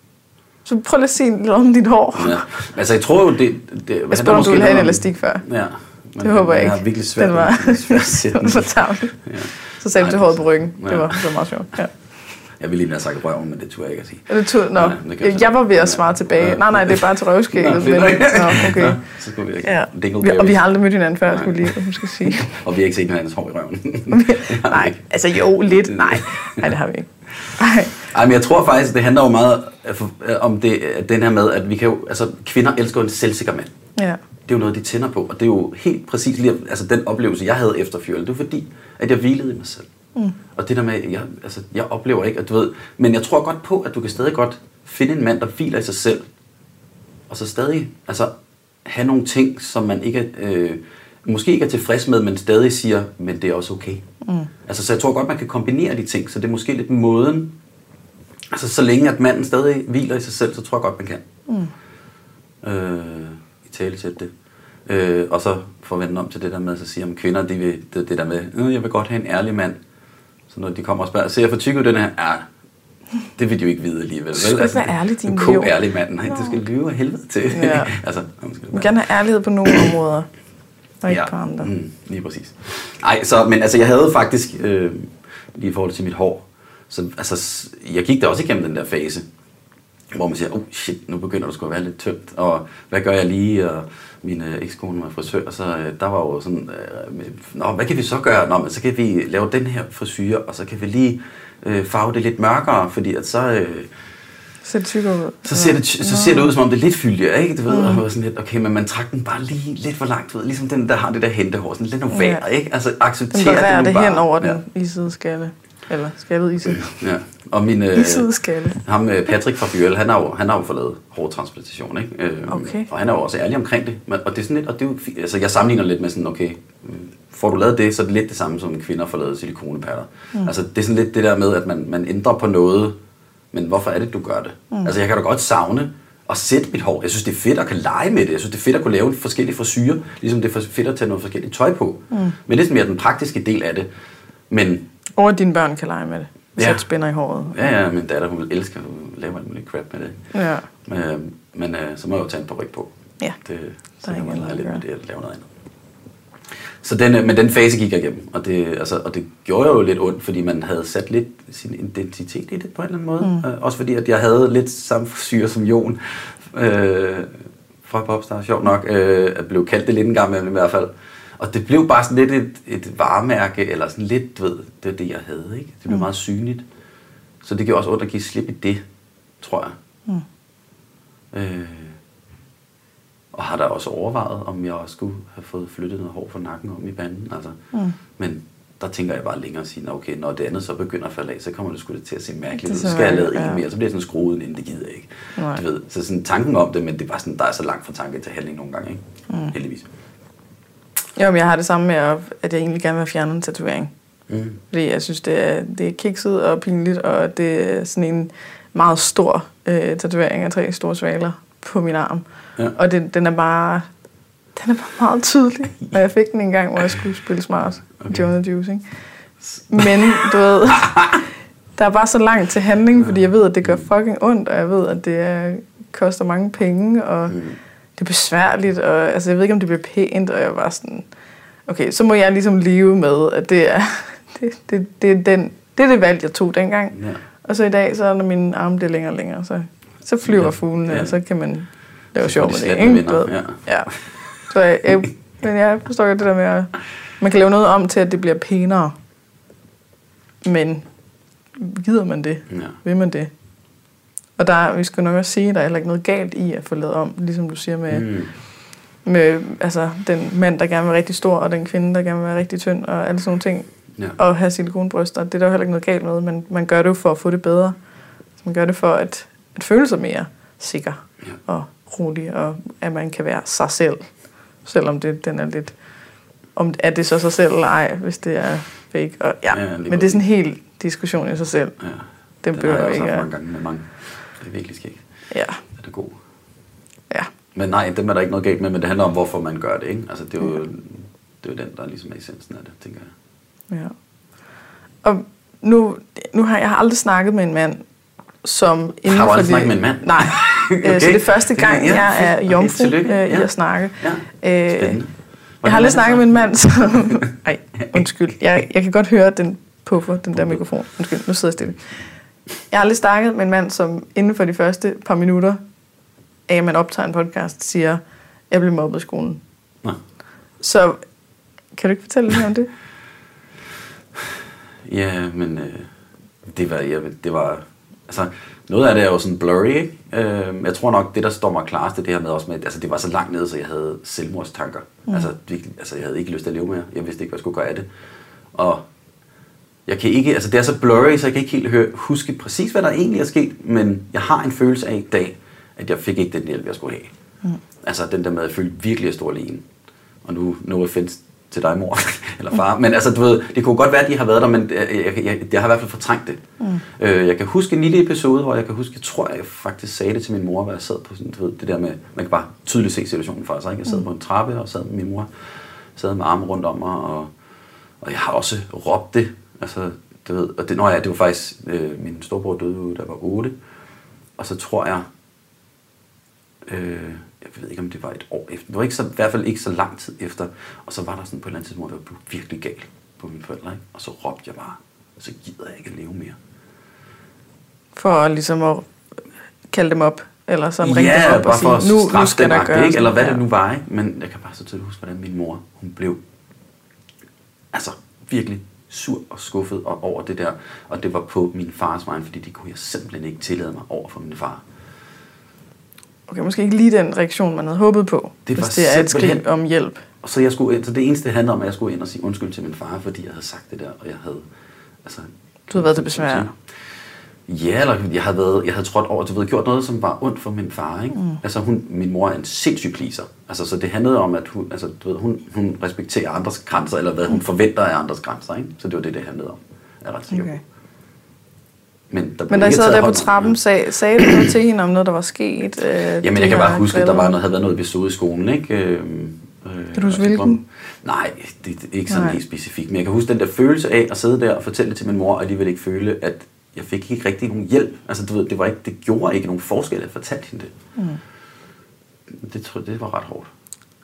Så prøv lige at sige lidt om dit hår. Ja. Altså, jeg tror jo, det... det jeg spurgte, om du ville have en elastik før. Ja. Men det håber jeg ikke. Det er virkelig svært. Den var, den var for tavlig. Ja. Så sagde du til håret på ryggen. Ja. Det var så meget sjovt. Ja. Jeg ville lige have sagt røven, men det turde jeg ikke at sige. Det turde, nå. Ja, jeg var ved at svare tilbage. Ja. Nej, nej, det er bare til røvskægget. Nå, men, nå, okay. Nå, så skulle vi ikke. Ja. Vi, og vi har aldrig mødt hinanden før, skulle lige huske at sige. Og vi har ikke set hinandens hår i røven. Nej, altså jo, lidt. Nej, nej, det har vi ikke. Nej. Ej, men jeg tror faktisk, det handler jo meget om det, den her med, at vi kan jo, altså kvinder elsker en selvsikker mand. Ja. Det er jo noget, de tænder på, og det er jo helt præcis lige, altså den oplevelse, jeg havde efter Fuel, det var fordi, at jeg hvilede i mig selv. Mm. Og det der med, jeg, altså, jeg oplever ikke, at du ved, men jeg tror godt på, at du kan stadig godt finde en mand, der hviler i sig selv, og så stadig, altså, have nogle ting, som man ikke, øh, måske ikke er tilfreds med, men stadig siger, men det er også okay. Mm. Altså, så jeg tror godt, man kan kombinere de ting, så det er måske lidt måden, altså, så længe at manden stadig hviler i sig selv, så tror jeg godt, man kan. Mm. Øh, i tale til det. Øh, og så forvente om til det der med, så siger om kvinder, de vil, det, det der med, øh, jeg vil godt have en ærlig mand. Så når de kommer og spørger, ser jeg for tyk ud den her? Ja, det vil de jo ikke vide alligevel. Du skal vel? Altså, være ærlig, din liv. En ærlig mand. Nej, det skal lyve af helvede til. Ja. altså, man vil gerne have ærlighed på nogle områder, og ikke ja. på andre. Mm, lige præcis. Ej, så, men altså, jeg havde faktisk, øh, lige i forhold til mit hår, så altså, jeg gik da også igennem den der fase, hvor man siger, oh shit, nu begynder du sgu at være lidt tyndt, og hvad gør jeg lige, og min øh, ekskone var frisør, og så øh, der var jo sådan, øh, med, nå, hvad kan vi så gøre? Nå, men så kan vi lave den her frisyr, og så kan vi lige øh, farve det lidt mørkere, fordi at så... Øh, ser det tykkere ud. Så ser det, så ser det ud, som om det er lidt fyldigere, ikke? Du ved, mm. og sådan lidt, okay, men man trak den bare lige lidt for langt, ved, ligesom den, der har det der hentehår, sådan lidt nogle vær, ikke? Altså, acceptere det. Den bevæger det bare, hen over ja. den isede skalle. Eller skaldet ise. Ja, og min... Øh, isede skalle. Ham, Patrick fra Fuel, han har jo, han har jo forladet hårtransplantation, ikke? Øh, okay. Og han er jo også ærlig omkring det. Og det er sådan lidt, og det er jo, altså jeg sammenligner lidt med sådan, okay, får du lavet det, så er det lidt det samme som kvinder får lavet silikonepatter. Mm. Altså det er sådan lidt det der med, at man, man ændrer på noget, men hvorfor er det, du gør det? Mm. Altså jeg kan da godt savne at sætte mit hår. Jeg synes, det er fedt at kan lege med det. Jeg synes, det er fedt at kunne lave forskellige frisyrer, ligesom det er fedt at tage noget forskelligt tøj på. Mm. Men det er sådan mere den praktiske del af det. Men og dine børn kan lege med det. Hvis ja. Jeg spænder i håret. Ja, ja, min datter, hun vil elske at lave alt muligt crap med det. Ja. Men, men øh, så må jeg jo tage en paryk på. Ja. Det, så kan man lege lidt med det, at lave noget andet. Så den, men den fase gik jeg igennem, og det, altså, og det gjorde jo lidt ondt, fordi man havde sat lidt sin identitet i det på en eller anden måde. Mm. Øh, også fordi, at jeg havde lidt samme frisyr som Jon øh, fra Popstar, sjovt nok. Øh, jeg blev kaldt det lidt en gang med i hvert fald. Og det blev bare sådan lidt et, et varemærke, eller sådan lidt, du ved, det var det, jeg havde, ikke? Det blev mm. meget synligt. Så det gjorde også ondt at give slip i det, tror jeg. Mm. Øh, og har der også overvejet, om jeg også skulle have fået flyttet noget hår fra nakken om i panden. Altså. Mm. Men der tænker jeg bare længere og sige, okay, når det andet så begynder at falde af, så kommer det sgu til at se mærkeligt ud. Så skal jeg lade en mere, så bliver jeg sådan skruet ind, det gider jeg ikke. Du ved, så sådan tanken om det, men det er bare sådan, der er så langt fra tanke til handling nogle gange, ikke? Mm. Heldigvis. Jo, men jeg har det samme med, at jeg egentlig gerne vil fjerne en tatovering. Mm. Fordi jeg synes, det er, det er kikset og pinligt, og det er sådan en meget stor øh, tatovering af tre store svaler på min arm. Ja. Og det, den er bare den er bare meget tydelig. Og jeg fik den en gang, hvor jeg skulle spille smart. Okay. Jonah Juice, ikke? Men du ved, der er bare så langt til handling, fordi jeg ved, at det gør fucking ondt, og jeg ved, at det er, koster mange penge, og mm. det er besværligt, og altså, jeg ved ikke, om det bliver pænt, og jeg var sådan, okay, så må jeg ligesom leve med, at det er det, det, det, er den, det er det valg, jeg tog dengang. Ja. Og så i dag, så når mine arme bliver længere og længere, så, så flyver ja. fuglene, ja. og så kan man lave sjov med det, ikke? Ja. ja. Så jeg, jeg, men jeg forstår godt det der med, at man kan lave noget om til, at det bliver pænere. Men gider man det? Ja. Vil man det? Og der, vi skal nok også sige, at der er heller ikke noget galt i at få lavet om, ligesom du siger med, mm. med altså, den mand, der gerne vil være rigtig stor, og den kvinde, der gerne vil være rigtig tynd, og alle sådan nogle ting. Ja. Og have silikonbryster, det er der jo heller ikke noget galt med, men man gør det jo for at få det bedre. Så man gør det for at, at føle sig mere sikker ja. og rolig, og at man kan være sig selv, selvom det, den er lidt, om er det så sig selv eller ej, hvis det er fake. Og, ja. Ja, men det er sådan en hel diskussion i sig selv. Ja. Den, den har jeg også haft mange gange med mange. Det er virkelig skægt. Ja. Det er god. Ja. Men nej, dem er der ikke noget galt med, men det handler om, hvorfor man gør det, ikke? Altså, det er jo, ja. det er jo den, der ligesom er essensen af det, tænker jeg. Ja. Og nu, nu har jeg har aldrig snakket med en mand, som inden har du aldrig for snakket med en mand? Nej. Okay. Så det er første gang, ja, jeg er jomfru okay, ja. i at snakke. Ja. Spændende. Jeg har aldrig snakket med en mand, som... Ej, undskyld. Jeg, jeg kan godt høre den puffer, den der mikrofon. Undskyld, nu sidder jeg stille. Jeg har aldrig snakket med en mand, som inden for de første par minutter, af at man optager en podcast, siger, jeg blev mobbet i skolen. Nej. Så kan du ikke fortælle lidt om det? Ja, men øh, det var... Ja, det var altså, noget af det er jo sådan blurry, ikke? Øh, jeg tror nok, det der står mig klarest, det her med også med, altså det var så langt nede, så jeg havde selvmordstanker. Mm. Altså, virkelig, altså jeg havde ikke lyst til at leve mere. Jeg vidste ikke, hvad jeg skulle gøre af det. Og jeg kan ikke, altså det er så blurry, så jeg kan ikke helt høre, huske præcis, hvad der egentlig er sket, men jeg har en følelse af i dag, at jeg fik ikke den hjælp, jeg skulle have. Mm. Altså den der med, at jeg følte virkelig at stå alene. Og nu, no offense til dig, mor, eller far. Men altså, du ved, det kunne godt være, at de har været der, men jeg, jeg, jeg, jeg har i hvert fald fortrængt det. Mm. Øh, jeg kan huske en lille episode, hvor jeg kan huske, jeg tror, jeg faktisk sagde det til min mor, hvor jeg sad på sådan, du ved, det der med, man kan bare tydeligt se situationen for sig. Jeg sad mm. på en trappe, og sad med min mor, sad med armen rundt om mig, og, og jeg har også råbt det. Altså, du ved, og det, når jeg, det var faktisk, øh, min storebror døde, da jeg var otte, og så tror jeg, øh, jeg ved ikke, om det var et år efter. Det var ikke så, i hvert fald ikke så lang tid efter. Og så var der sådan på et eller andet tidspunkt, hvor jeg blev virkelig gal på mine forældre. Ikke? Og så råbte jeg bare, og så gider jeg ikke at leve mere. For ligesom at kalde dem op? Eller sådan ringe ja, dem op og sige, nu, nu skal der gøres. Eller hvad ja. det nu var, ikke? Men jeg kan bare så tydeligt huske, hvordan min mor, hun blev altså virkelig sur og skuffet over det der. Og det var på min fars vej, fordi det kunne jeg simpelthen ikke tillade mig over for min far. Okay, måske ikke lige den reaktion, man havde håbet på, det hvis det er et skrig om hjælp. Og så, jeg skulle, så det eneste, det handlede om, at jeg skulle ind og sige undskyld til min far, fordi jeg havde sagt det der, og jeg havde... Altså, du havde været til besvær? Ja, eller jeg havde, været, jeg havde trådt over, du ved, gjort noget, som var ondt for min far, ikke? Mm. Altså, hun, min mor er en sindssyg pleaser. Altså, så det handlede om, at hun, altså, du ved, hun, hun respekterer andres grænser, eller hvad hun forventer af andres grænser, ikke? Så det var det, det handlede om. Jeg er ret sikker på. Okay. Men der, Men der sad der på trappen, sag, sagde du noget til hende om noget, der var sket? Øh, Jamen, jeg kan bare huske, at der var noget, havde været noget episode i skolen, ikke? Øh, kan du huske hvilken? Nej, det, det er ikke sådan helt specifikt. Men jeg kan huske den der følelse af at sidde der og fortælle det til min mor, og alligevel ikke føle, at jeg fik ikke rigtig nogen hjælp. Altså, du ved, det, var ikke, det gjorde ikke nogen forskel, at jeg fortalte hende det. Mm. Det, det var ret hårdt.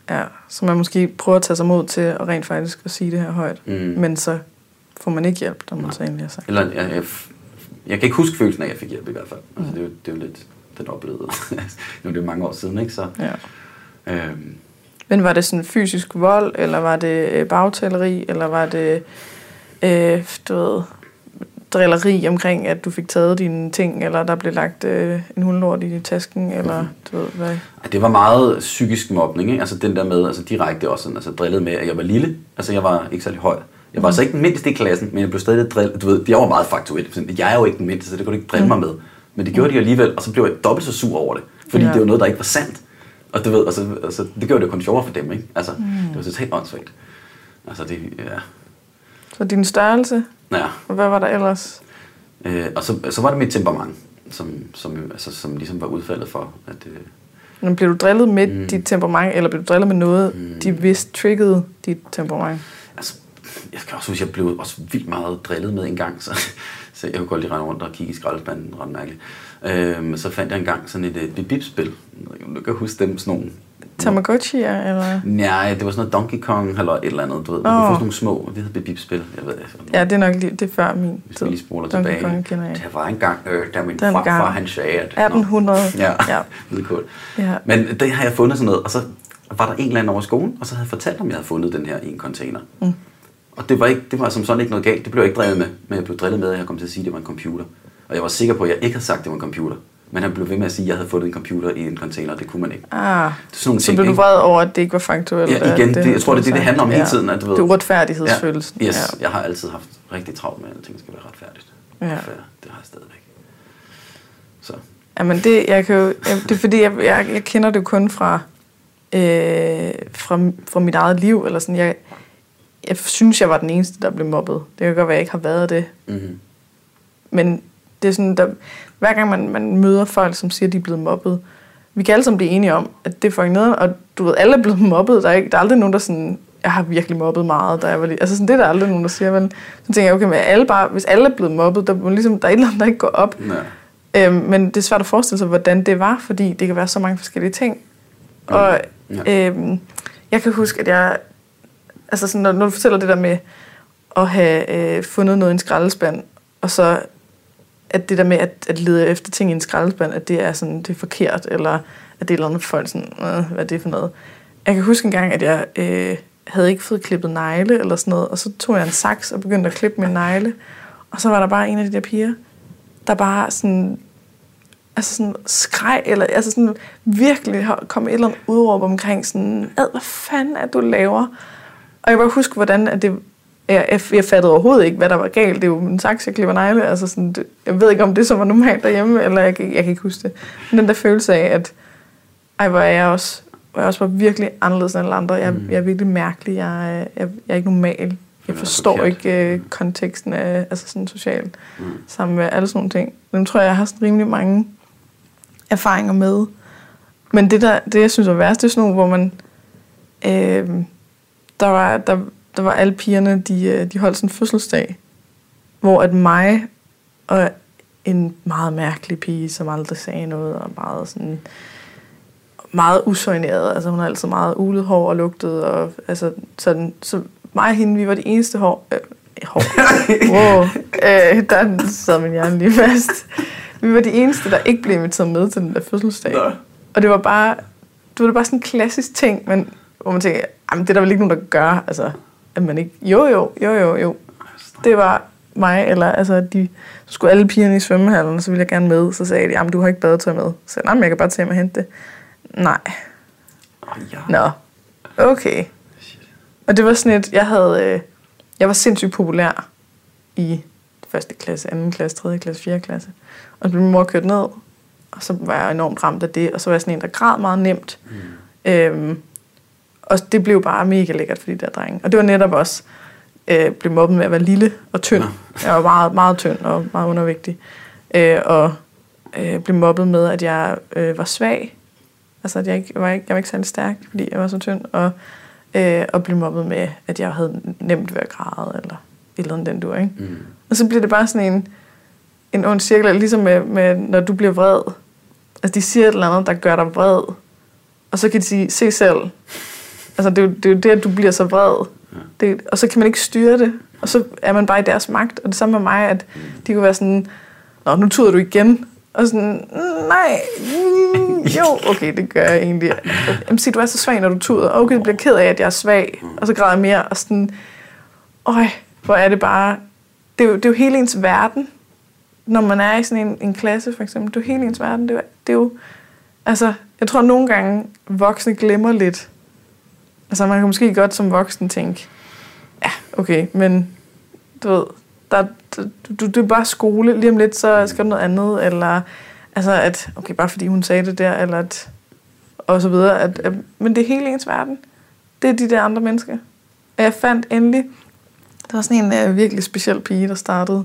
Ja, så man måske prøver at tage sig mod til at rent faktisk at sige det her højt. Mm. Men så får man ikke hjælp, når man så egentlig har sagt. Eller, jeg, jeg, jeg kan ikke huske følelsen af, at jeg fik hjælp i hvert fald. Mm. Altså, det, er jo, det er jo lidt den oplevede. Nu er det jo mange år siden, ikke? Så, ja. øhm. Men var det sådan fysisk vold, eller var det bagtaleri, eller var det øh, du ved, drilleri omkring, at du fik taget dine ting, eller der blev lagt øh, en hundelort i tasken, eller mm. du ved hvad? Det var meget psykisk mobning, ikke? Altså den der med, altså direkte også sådan, altså drillet med, at jeg var lille. Altså jeg var ikke særlig høj. Jeg var mm. altså ikke den mindste i klassen, men jeg blev stadig drillet. Du ved, jeg var meget faktuelt. Jeg er jo ikke den mindste, så det kunne du ikke drille mm. mig med. Men det gjorde de alligevel, og så blev jeg dobbelt så sur over det. Fordi ja. det var noget, der ikke var sandt. Og du ved, altså, altså, det gjorde det kun sjovere for dem, ikke? Altså, mm. det var så helt åndssvagt. Altså, det, ja. Så din størrelse? Ja. Og hvad var der ellers? Øh, og så, så var det mit temperament, som, som, altså, som ligesom var udfaldet for, at... Øh, Men blev du drillet med mm. dit temperament, eller blev du drillet med noget, mm. de vidste triggede dit temperament? Altså, jeg kan også huske, jeg blev også vildt meget drillet med en gang, så, så jeg kunne godt lige rende rundt og kigge i skraldespanden, ret mærkeligt. Øh, så fandt jeg engang sådan et, et bip-bip-spil. Du kan huske dem, sådan nogle... Tamagotchi, eller? Nej, det var sådan noget Donkey Kong, eller et eller andet, du ved. Oh. Man kunne få sådan nogle små, det hedder bip-bip-spil. Jeg ved, ja, det er nok lige, det er før min Hvis vi lige spoler Donkey tilbage. Kong kender jeg. Det var engang, øh, da min farfar, han sagde, at... atten hundrede. Ja, ja. Hvidkål. Ja. Men det har jeg fundet sådan noget, og så var der en eller anden over skolen, og så havde jeg fortalt om, jeg havde fundet den her i en container. Mm. Og det var, ikke, det var som sådan ikke noget galt, det blev jeg ikke drillet med, men jeg blev drillet med, at jeg kom til at sige, at det var en computer. Og jeg var sikker på, at jeg ikke havde sagt, at det var en computer. Men han blev ved med at sige, at jeg havde fundet en computer i en container, og det kunne man ikke. Ah, så ting, blev du vred over, at det ikke var faktuelt? Ja, igen, det, jeg tror, det er det, det handler om hele tiden. At, du ved, det er uretfærdighedsfølelsen. Ja, yes, ja. Jeg har altid haft rigtig travlt med, at alting skal være retfærdigt. Ja. Det har jeg stadigvæk. Så. Jamen det, jeg kan jo, det er fordi, jeg, jeg, jeg kender det jo kun fra, øh, fra, fra mit eget liv. Eller sådan. Jeg, jeg synes, jeg var den eneste, der blev mobbet. Det kan godt være, jeg ikke har været det. Mm-hmm. Men det er sådan, der, hver gang man, man møder folk, som siger, at de er blevet mobbet, vi kan alle sammen blive enige om, at det er fucking noget, og du ved, alle er blevet mobbet. Der er, ikke, der er aldrig nogen, der sådan, jeg har virkelig mobbet meget, da jeg var lige, altså sådan, det er der aldrig nogen, der siger, vel? Så tænker jeg, okay, men alle bare, hvis alle er blevet mobbet, der, er ligesom, der er et eller andet, der ikke går op. Øhm, men det er svært at forestille sig, hvordan det var, fordi det kan være så mange forskellige ting. Mm. Og ja. øhm, jeg kan huske, at jeg, altså sådan, når, når du fortæller det der med at have øh, fundet noget i en skraldespand, og så at det der med at, at lede efter ting i en skraldespand, at det er sådan, det er forkert, eller at det er et eller andet folk sådan, øh, hvad er det for noget. Jeg kan huske en gang, at jeg øh, havde ikke fået klippet negle, eller sådan noget, og så tog jeg en saks og begyndte at klippe min negle, og så var der bare en af de der piger, der bare sådan, altså sådan skreg, eller altså sådan virkelig kom et eller andet udråb omkring sådan, hvad fanden er du laver? Og jeg kan bare huske, hvordan at det, jeg, jeg, jeg fattede overhovedet ikke, hvad der var galt. Det er jo en saks, jeg klipper negle. Altså sådan, det, jeg ved ikke, om det så var normalt derhjemme, eller jeg, jeg, jeg kan ikke huske det. Men den der følelse af, at ej, hvor er jeg også, hvor jeg også var virkelig anderledes end alle andre. Jeg, mm. jeg er virkelig mærkelig. Jeg, jeg, jeg er ikke normal. Jeg forstår ikke uh, konteksten af altså sådan socialt mm. sammen med alle sådan nogle ting. Men tror jeg, jeg har sådan rimelig mange erfaringer med. Men det, der, det jeg synes var værst, det er sådan nogle, hvor man øh, der var der der var alle pigerne, de, de holdt sådan en fødselsdag, hvor at mig og en meget mærkelig pige, som aldrig sagde noget, og meget sådan, meget usøjneret, altså hun havde altid meget ulet hår og lugtet, og altså sådan, så mig og hende, vi var de eneste hår, øh, hår, wow, øh, der sad min hjerne lige fast, vi var de eneste, der ikke blev inviteret med til den der fødselsdag, Nå. Og det var bare, det var bare sådan en klassisk ting, men hvor man tænker, jamen det er der vel ikke nogen, der gør, altså, at man ikke... Jo, jo, jo, jo, jo. Det var mig, eller altså, de skulle alle pigerne i svømmehallen, så ville jeg gerne med. Så sagde de, jamen, du har ikke badetøj med. Så sagde jeg, nej, men jeg kan bare tage mig og hente det. Nej. Oh, ja. Nå, okay. Shit. Og det var sådan et, jeg havde... Øh, jeg var sindssygt populær i første klasse, anden klasse, tredje klasse, fjerde klasse. Og så blev min mor kørt ned, og så var jeg enormt ramt af det. Og så var jeg sådan en, der græd meget nemt. Mm. Øhm, Og det blev bare mega lækkert for de der drenge. Og det var netop også, øh, blev mobbet med at være lille og tynd. Jeg var meget, meget tynd og meget undervægtig. Øh, og øh, blev mobbet med, at jeg øh, var svag. Altså, at jeg ikke var, ikke, jeg var ikke særlig stærk, fordi jeg var så tynd. Og, øh, og blev mobbet med, at jeg havde nemt ved at græde, eller et eller andet den du, ikke? Mm. Og så bliver det bare sådan en, en ond cirkel, ligesom med, med, når du bliver vred. Altså, de siger et eller andet, der gør dig vred. Og så kan de sige, se selv. Altså, det er jo det, er jo det at du bliver så vred. Ja. Det, og så kan man ikke styre det. Og så er man bare i deres magt. Og det samme med mig, at de kunne være sådan, nå, nu tuder du igen. Og sådan, nej, mm, jo, okay, det gør jeg egentlig. Jamen, sig, du er så svag, når du tuder. Okay, jeg bliver ked af, at jeg er svag. Og så græder jeg mere. Og sådan, øj, hvor er det bare... Det er jo, det er jo hele ens verden. Når man er i sådan en, en klasse, for eksempel. Det er jo hele ens verden. Det er jo... Det er jo altså, jeg tror nogle gange, voksne glemmer lidt. Altså, man kan måske godt som voksen tænke, ja, okay, men du ved, der, du, det er bare skole, lige om lidt, så skal du noget andet, eller altså, at, okay, bare fordi hun sagde det der, eller at, og så videre, at, at, men det er hele ens verden. Det er de der andre mennesker. Og jeg fandt endelig, der var sådan en uh, virkelig speciel pige, der startede,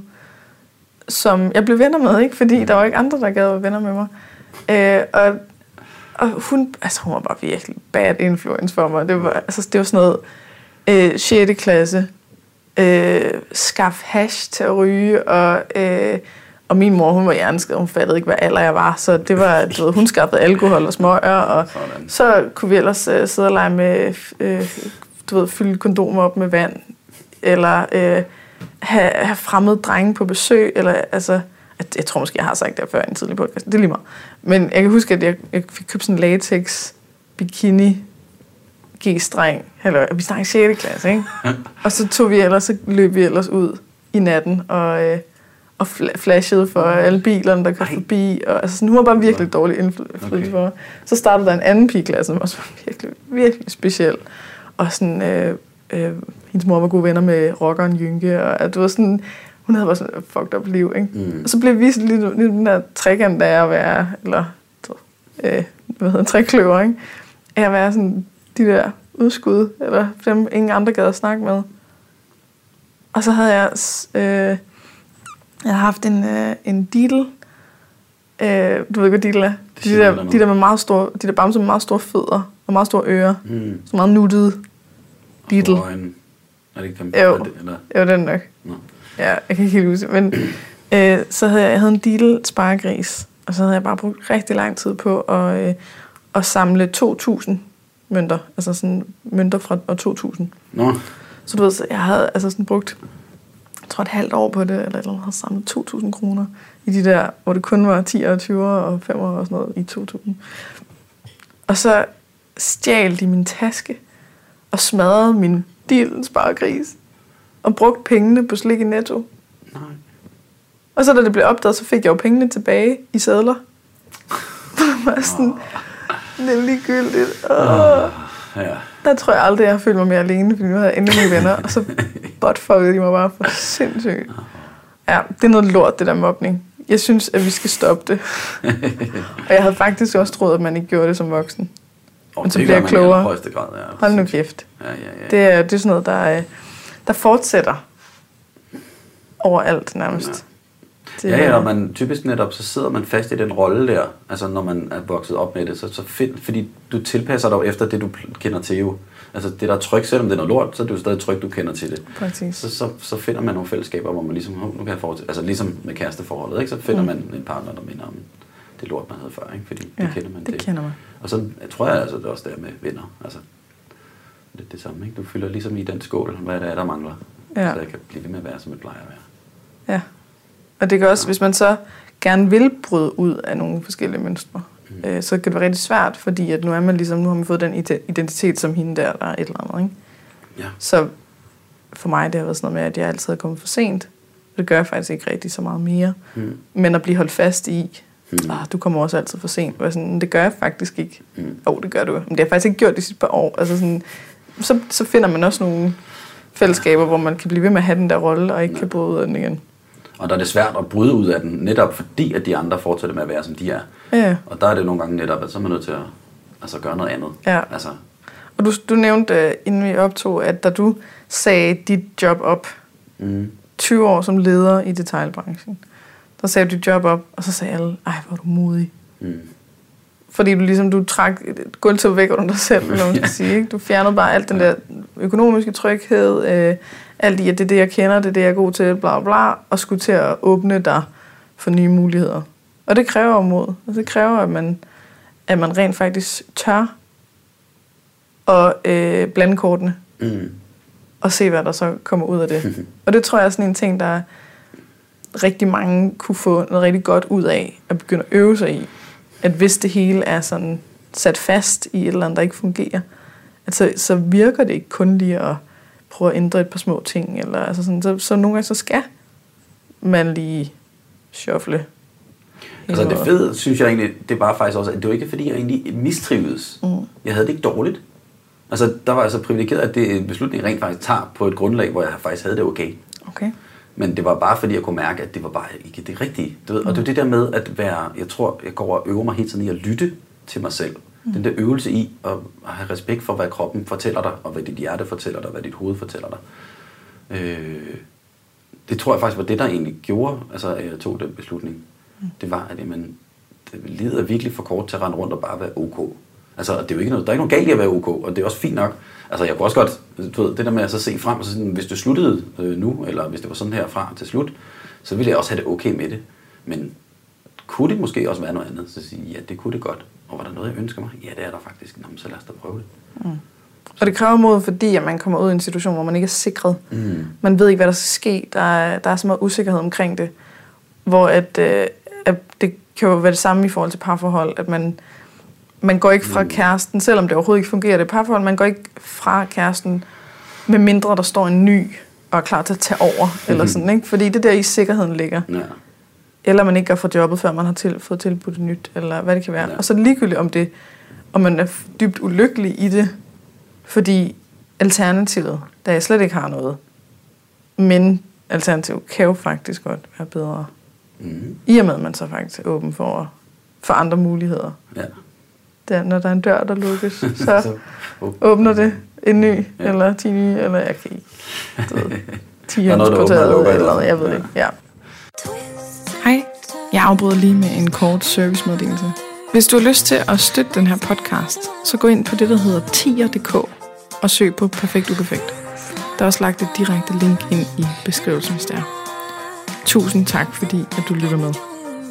som jeg blev venner med, ikke? Fordi der var ikke andre, der gad at være venner med mig. Uh, og Og hun, altså hun var bare virkelig bad influence for mig. Det var, altså, det var sådan noget øh, sjette klasse, øh, skaf hash til at ryge, og, øh, og min mor, hun var hjerneskadet, hun fattede ikke, hvad alder jeg var, så det var, du ved, hun skaffede alkohol og smøger, og sådan. Så kunne vi ellers øh, sidde og lege med, øh, du ved, fylde kondomer op med vand, eller øh, have, have fremmede drenge på besøg, eller altså... Jeg tror måske, jeg har sagt det før i en tidlig podcast. Det er lige meget. Men jeg kan huske, at jeg, jeg fik købt sådan en latex bikini G-streng. Eller vi snakker sjette klasse, ikke? Og så tog vi ellers, så løb vi ellers ud i natten og, øh, og flashede for alle bilerne, der kom forbi. Og, altså, sådan, hun var bare virkelig dårlig indflydelse okay. for mig. Så startede der en anden pigeklasse, som også var virkelig, virkelig speciel. Og sådan, øh, øh, hendes mor var gode venner med rockeren Jynke. Og at det var sådan... Hun havde bare sådan et fucked up liv, ikke? Mm. Og så blev vi sådan lidt, lidt den der trekant, der er at være, eller, øh, hvad hedder trækløver, ikke? Af at være sådan de der udskud, eller dem ingen andre gad at snakke med. Og så havde jeg, øh, jeg havde haft en, øh, en Diddle, øh, du ved ikke, hvad Diddle er? De der, de der med meget store, de der bamser med meget store fødder, og meget store ører, mm. så meget nuttede Diddle. Og en, er det ikke dem? Jo, det, eller? jo, den nok. No. Ja, jeg kan ikke helt huske men øh, så havde jeg, jeg havde en Diddle sparegris, og så havde jeg bare brugt rigtig lang tid på at, øh, at samle to tusind mønter, altså sådan mønter fra år to tusind. Nå. Så du ved, så jeg havde altså sådan brugt, jeg tror et halvt år på det, eller jeg havde samlet to tusind kroner i de der, hvor det kun var ti og tyve og fem og sådan noget i to tusind. Og så stjal de min taske og smadrede min Diddle sparegris. Og brugt pengene på slik i Netto. Nej. Og så da det blev opdaget, så fik jeg jo pengene tilbage i sedler. Det var sådan, det er ligegyldigt. Oh. Ja. Der tror jeg aldrig, jeg har følt mig mere alene, fordi nu havde jeg endelig mine venner, og så buttfuckede de mig bare for sindssygt. Ja, det er noget lort, det der mobning. Jeg synes, at vi skal stoppe det. Og jeg havde faktisk også troet, at man ikke gjorde det som voksen. Oh, men så bliver jeg klogere. Grad, ja. Hold nu kæft. Ja, ja, ja. Det, er, det er sådan noget, der er... der fortsætter overalt nærmest. Ja, ja, ja, og man typisk netop, så sidder man fast i den rolle der, altså når man er vokset op med det, så, så find, fordi du tilpasser dig efter det, du kender til jo. Altså det der er tryg, selvom det er noget lort, så er det jo stadig tryg, du kender til det. Præcis. Så, så, så finder man nogle fællesskaber, hvor man ligesom, nu kan jeg fortsætte, altså ligesom med kæresteforholdet, ikke? Så finder mm. man en partner, der minder om det lort, man havde før, ikke? Fordi ja, det kender man. det, det kender man. Og så jeg tror jeg altså, det er også der med venner, altså det er det samme, ikke? Du fylder ligesom i den skål, hvad der er, der mangler. Ja. Så jeg kan blive ved med at være, som et plejer at være. Ja. Og det kan også, ja. Hvis man så gerne vil bryde ud af nogle forskellige mønstre, mm. øh, så kan det være rigtig svært, fordi at nu er man ligesom, nu har man fået den identitet som hende der, der er et eller andet, ikke? Ja. Så for mig, det har været sådan noget med, at jeg altid er kommet for sent. Det gør jeg faktisk ikke rigtig så meget mere. Mm. Men at blive holdt fast i, mm. ah, du kommer også altid for sent. Og sådan, det gør jeg faktisk ikke. Åh, mm. oh, det gør du. Men det har jeg faktisk ikke gjort de sidste par år. Altså sådan, så, så finder man også nogle fællesskaber, hvor man kan blive ved med at have den der rolle, og ikke ja. Kan bryde ud af den igen. Og der er det svært at bryde ud af den, netop fordi, at de andre fortsætter med at være, som de er. Ja. Og der er det nogle gange netop, at så er man nødt til at altså, gøre noget andet. Ja. Altså. Og du, du nævnte, inden vi optog, at da du sagde dit job op, mm. tyve år som leder i detailbranchen, der sagde du dit job op, og så sagde alle, ej, hvor er du modig. Mm. Fordi du ligesom, du trak et gulvtæppe væk under dig selv, eller man skal sige, ikke? Du fjernede bare alt den der økonomiske tryghed, øh, alt i, at det er det, jeg kender, det er det, jeg er god til, bla bla, og skulle til at åbne dig for nye muligheder. Og det kræver jo mod. Og det kræver, at man, at man rent faktisk tør og øh, blande kortene. Mm. Og se, hvad der så kommer ud af det. Og det tror jeg er sådan en ting, der rigtig mange kunne få noget rigtig godt ud af, at begynde at øve sig i. At hvis det hele er sådan sat fast i et eller andet, der ikke fungerer, at så, så virker det ikke kun lige at prøve at ændre et par små ting. Eller, altså sådan, så, så nogle gange så skal man lige shuffle. Altså det fede, synes jeg egentlig, det var faktisk også, at det var ikke fordi, jeg egentlig mistrivedes. Mm. Jeg havde det ikke dårligt. Altså, der var jeg så privilegeret, at det beslutning rent faktisk tager på et grundlag, hvor jeg faktisk havde det okay. Okay. Men det var bare fordi, jeg kunne mærke, at det var bare ikke det rigtige. Du ved? Mm. Og det er det der med at være, jeg tror, jeg går og øver mig hele tiden i at lytte til mig selv. Mm. Den der øvelse i at have respekt for, hvad kroppen fortæller dig, og hvad dit hjerte fortæller dig, og hvad dit hoved fortæller dig. Øh, det tror jeg faktisk var det, der egentlig gjorde, altså, at jeg tog den beslutning. Mm. Det var, at jamen, livet er virkelig for kort til at rende rundt og bare være ok. Altså, det er jo ikke noget, der er ikke noget galt i at være ok, og det er også fint nok. Altså, jeg kunne også godt, du ved, det der med at så se frem, så sådan, hvis du sluttede øh, nu, eller hvis det var sådan herfra til slut, så ville jeg også have det okay med det. Men kunne det måske også være noget andet? Så sige, ja, det kunne det godt. Og var der noget, jeg ønsker mig? Ja, det er der faktisk. Nå, så lad os da prøve det. Mm. Og det kræver mod, fordi at man kommer ud i en situation, hvor man ikke er sikret. Mm. Man ved ikke, hvad der skal ske. Der er, der er så meget usikkerhed omkring det. Hvor at, øh, at det kan jo være det samme i forhold til parforhold, at man Man går ikke fra kæresten, selvom det overhovedet ikke fungerer, det parforhold, man går ikke fra kæresten, med mindre der står en ny og er klar til at tage over, mm-hmm. eller sådan, ikke? Fordi det der i sikkerheden ligger. Ja. Eller man ikke går fra jobbet, før man har til, fået tilbudt nyt, eller hvad det kan være. Ja. Og så er det ligegyldigt, om, det, om man er dybt ulykkelig i det, fordi alternativet, der jeg slet ikke har noget, men alternativet kan jo faktisk godt være bedre. Mm-hmm. I og med, at man så faktisk er åben for, for andre muligheder. Ja. Der, når der er en dør, der lukkes, så, så åbner det en ny, ja. Eller ti nye, eller jeg kan ikke. ti høns på taget, eller noget, jeg ved ja. Ikke. Ja. Hej, jeg afbryder lige med en kort servicemeddelelse. Hvis du har lyst til at støtte den her podcast, så gå ind på det, der hedder tier punktum d k og søg på Perfekt Uperfekt. Der er også lagt et direkte link ind i beskrivelsen, hvis det er. Tusind tak, fordi at du lytter med.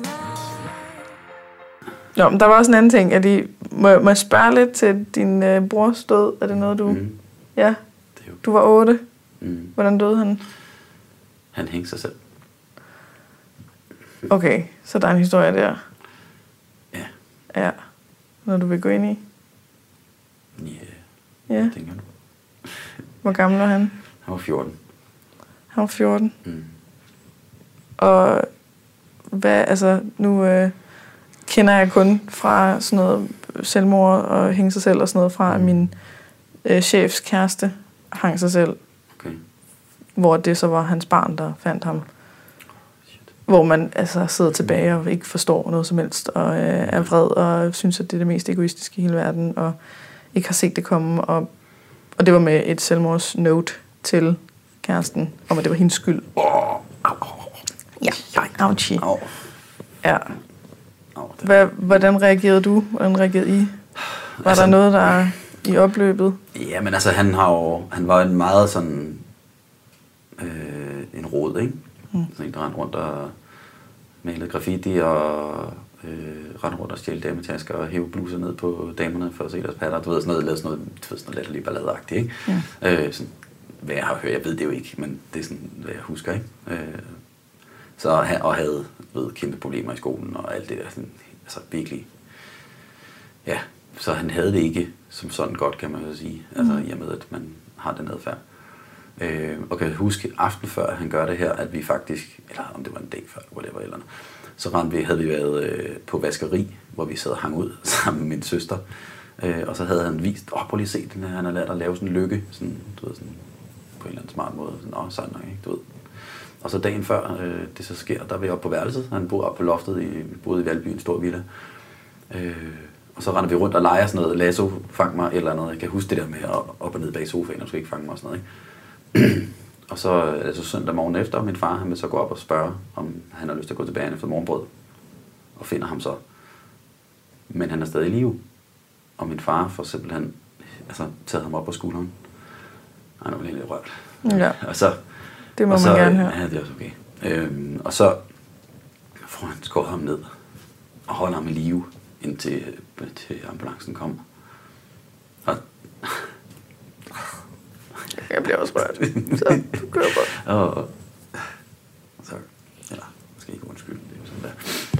Nå, men der var også en anden ting. Er de, må, må jeg spørge lidt til din øh, brors død? Er det noget, du... Mm. Ja, du var otte. Mm. Hvordan døde han? Han hængte sig selv. Okay, så der er en historie der. Ja. Ja. Noget, du vil gå ind i? Yeah. Ja. Det tænker du. Hvor gammel var han? Han var fjorten. Han var fjorten? Mm. Og hvad, altså, nu... Øh, kender jeg kun fra sådan noget selvmord og hænge sig selv og sådan noget fra mm. min øh, chefs kæreste hang sig selv. Okay. Hvor det så var hans barn, der fandt ham. Shit. Hvor man altså sidder tilbage og ikke forstår noget som helst og øh, er vred og synes, at det er det mest egoistiske i hele verden og ikke har set det komme. Og, og det var med et selvmordsnote til kæresten, om at det var hendes skyld. Oh. Ja, ouchie. Oh. Ja. Hvad, hvordan reagerede du? Hvordan reagerede I? Var altså, der noget, der i opløbet? Ja, men altså, han, har jo, han var en meget sådan øh, en rod, ikke? Mm. Sådan en, der rendte rundt og malede graffiti og øh, rendte rundt og stjælte dametasker og hæve bluser ned på damerne for at se deres patter. Du ved, sådan noget, lavede sådan noget, du ved, sådan noget latterligt balladeagtigt, ikke? Mm. Øh, sådan, hvad jeg har hørt, jeg ved det jo ikke, men det er sådan, hvad jeg husker, ikke? Øh, så, og havde ved, kæmpe problemer i skolen og alt det der, sådan, altså virkelig, ja, så han havde det ikke som sådan godt, kan man jo sige, altså mm. i og med, at man har den adfærd. Øh, og kan jeg huske, aften før han gør det her, at vi faktisk, eller om det var en dag før, whatever, eller noget, så rendte vi, havde vi været øh, på vaskeri, hvor vi sad og hang ud sammen med min søster, øh, og så havde han vist, åh, oh, prøv lige at se den her, han har lært at lave sådan en lykke, sådan, du ved, sådan, på en eller anden smart måde, sådan, åh, sådan nok, ikke, du ved. Og så dagen før øh, det så sker, der var jeg oppe på værelset. Han boede oppe på loftet, i, boede i Valby, en stor villa. Øh, og så render vi rundt og leger sådan noget, lasso, fang mig, eller noget. Jeg kan huske det der med at op og ned bag sofaen, og skulle ikke fange mig og sådan noget, ikke? Og så altså søndag morgen efter, min far, han vil så gå op og spørge, om han har lyst til at gå tilbage efter morgenbrød. Og finder ham så. Men han er stadig i live. Og min far får simpelthen altså, taget ham op på skulderen. Han er jo lidt rørt. Ja. Og så det må og man så, gerne høre. Ja, det er også okay. Øhm, og så får han skåret ham ned og holder ham i live, indtil til ambulancen kommer. Og også rørt. Så du kører bare. Og, så, eller, måske ikke undskyld, det er sådan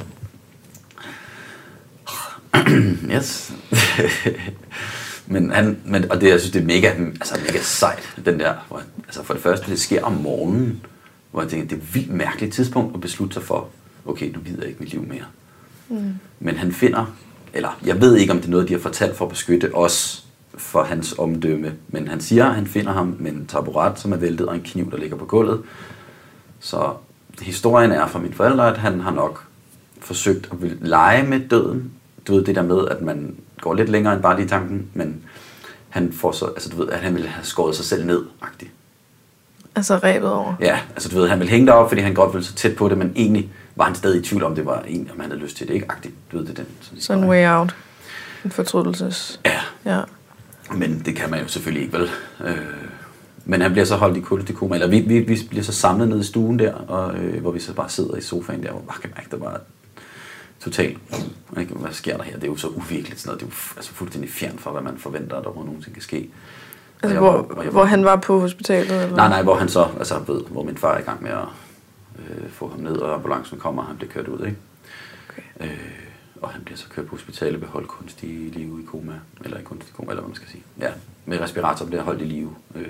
der. Yes. men han, men, og det, jeg synes, det er mega, altså mega sejt, den der, hvor, altså for det første, det sker om morgenen, hvor jeg tænker, det er et vildt mærkeligt tidspunkt at beslutte sig for, okay, nu gider jeg ikke mit liv mere. Mm. Men han finder, eller jeg ved ikke, om det er noget, de har fortalt for at beskytte os for hans omdømme, men han siger, at han finder ham med en taburet, som er væltet, og en kniv, der ligger på gulvet. Så historien er fra mine forældre, at han har nok forsøgt at ville lege med døden. Du ved det der med, at man går lidt længere end bare lige tanken, men han får så, altså du ved, at han ville have skåret sig selv ned, agtigt. Altså rebet over? Ja, altså du ved, han ville hænge derop, fordi han godt ville så tæt på det, men egentlig var han stadig i tvivl om, det var en, om han havde lyst til det, ikke agtigt. Du ved det den. Så en way out. En fortrydelses. Ja. Ja. Men det kan man jo selvfølgelig ikke, vel? Øh, men han bliver så holdt i kunstig koma, eller vi, vi, vi bliver så samlet nede i stuen der, og, øh, hvor vi så bare sidder i sofaen der, hvor bare kan mærke, der var totalt, ikke? Hvad sker der her? Det er jo så uvirkeligt, sådan noget. Det er jo altså fuldstændig fjern fra, hvad man forventer, at der hvor nogensinde kan ske. Altså, hvor, var, hvor, hvor han var på hospitalet? Eller? Nej, nej, hvor han så, altså ved, hvor min far er i gang med at øh, få ham ned, og ambulancen kommer, og han bliver kørt ud, ikke? Okay. Øh, og han bliver så kørt på hospitalet, beholdt kunstig liv i koma, eller i kunstig koma, eller hvad man skal sige. Ja, med respirator bliver holdt i live. Øh,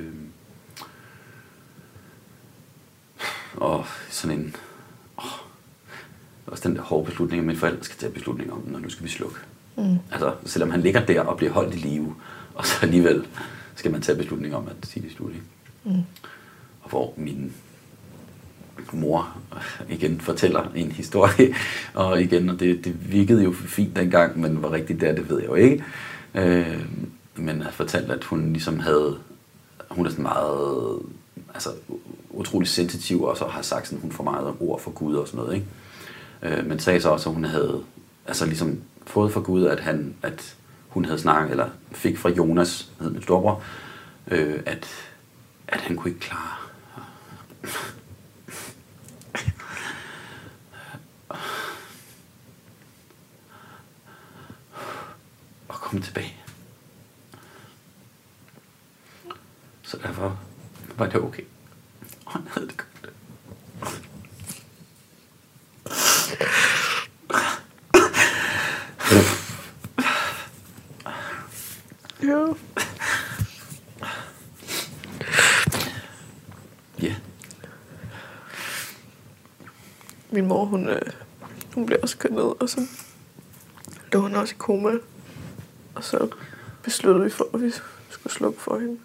og sådan en, åh, også den der hårde beslutning, at mine forældre skal tage beslutning om, når nu skal vi slukke. Mm. Altså, selvom han ligger der og bliver holdt i live, og så alligevel skal man tage beslutning om at sige det slut. Mm. Og hvor min mor igen fortæller en historie, og igen, og det, det virkede jo fint dengang, men var rigtigt der, det ved jeg jo ikke. Øh, men har fortalt, at hun ligesom havde, hun er sådan meget, altså utrolig sensitiv, og så har sagt sådan, hun får meget ord for Gud og sådan noget, ikke? Øh, men sagde så også, at hun havde, altså ligesom fået for Gud, at han, at hun havde snakket, eller fik fra Jonas, hed min storebror, øh, at, at han kunne ikke klare at komme tilbage. Så derfor var det okay. Og han havde det godt. Ja. Ja. Min mor, hun, øh, hun blev også kørt ned, og så lå hun også i koma. Og så besluttede vi for, at vi skulle slukke for hende.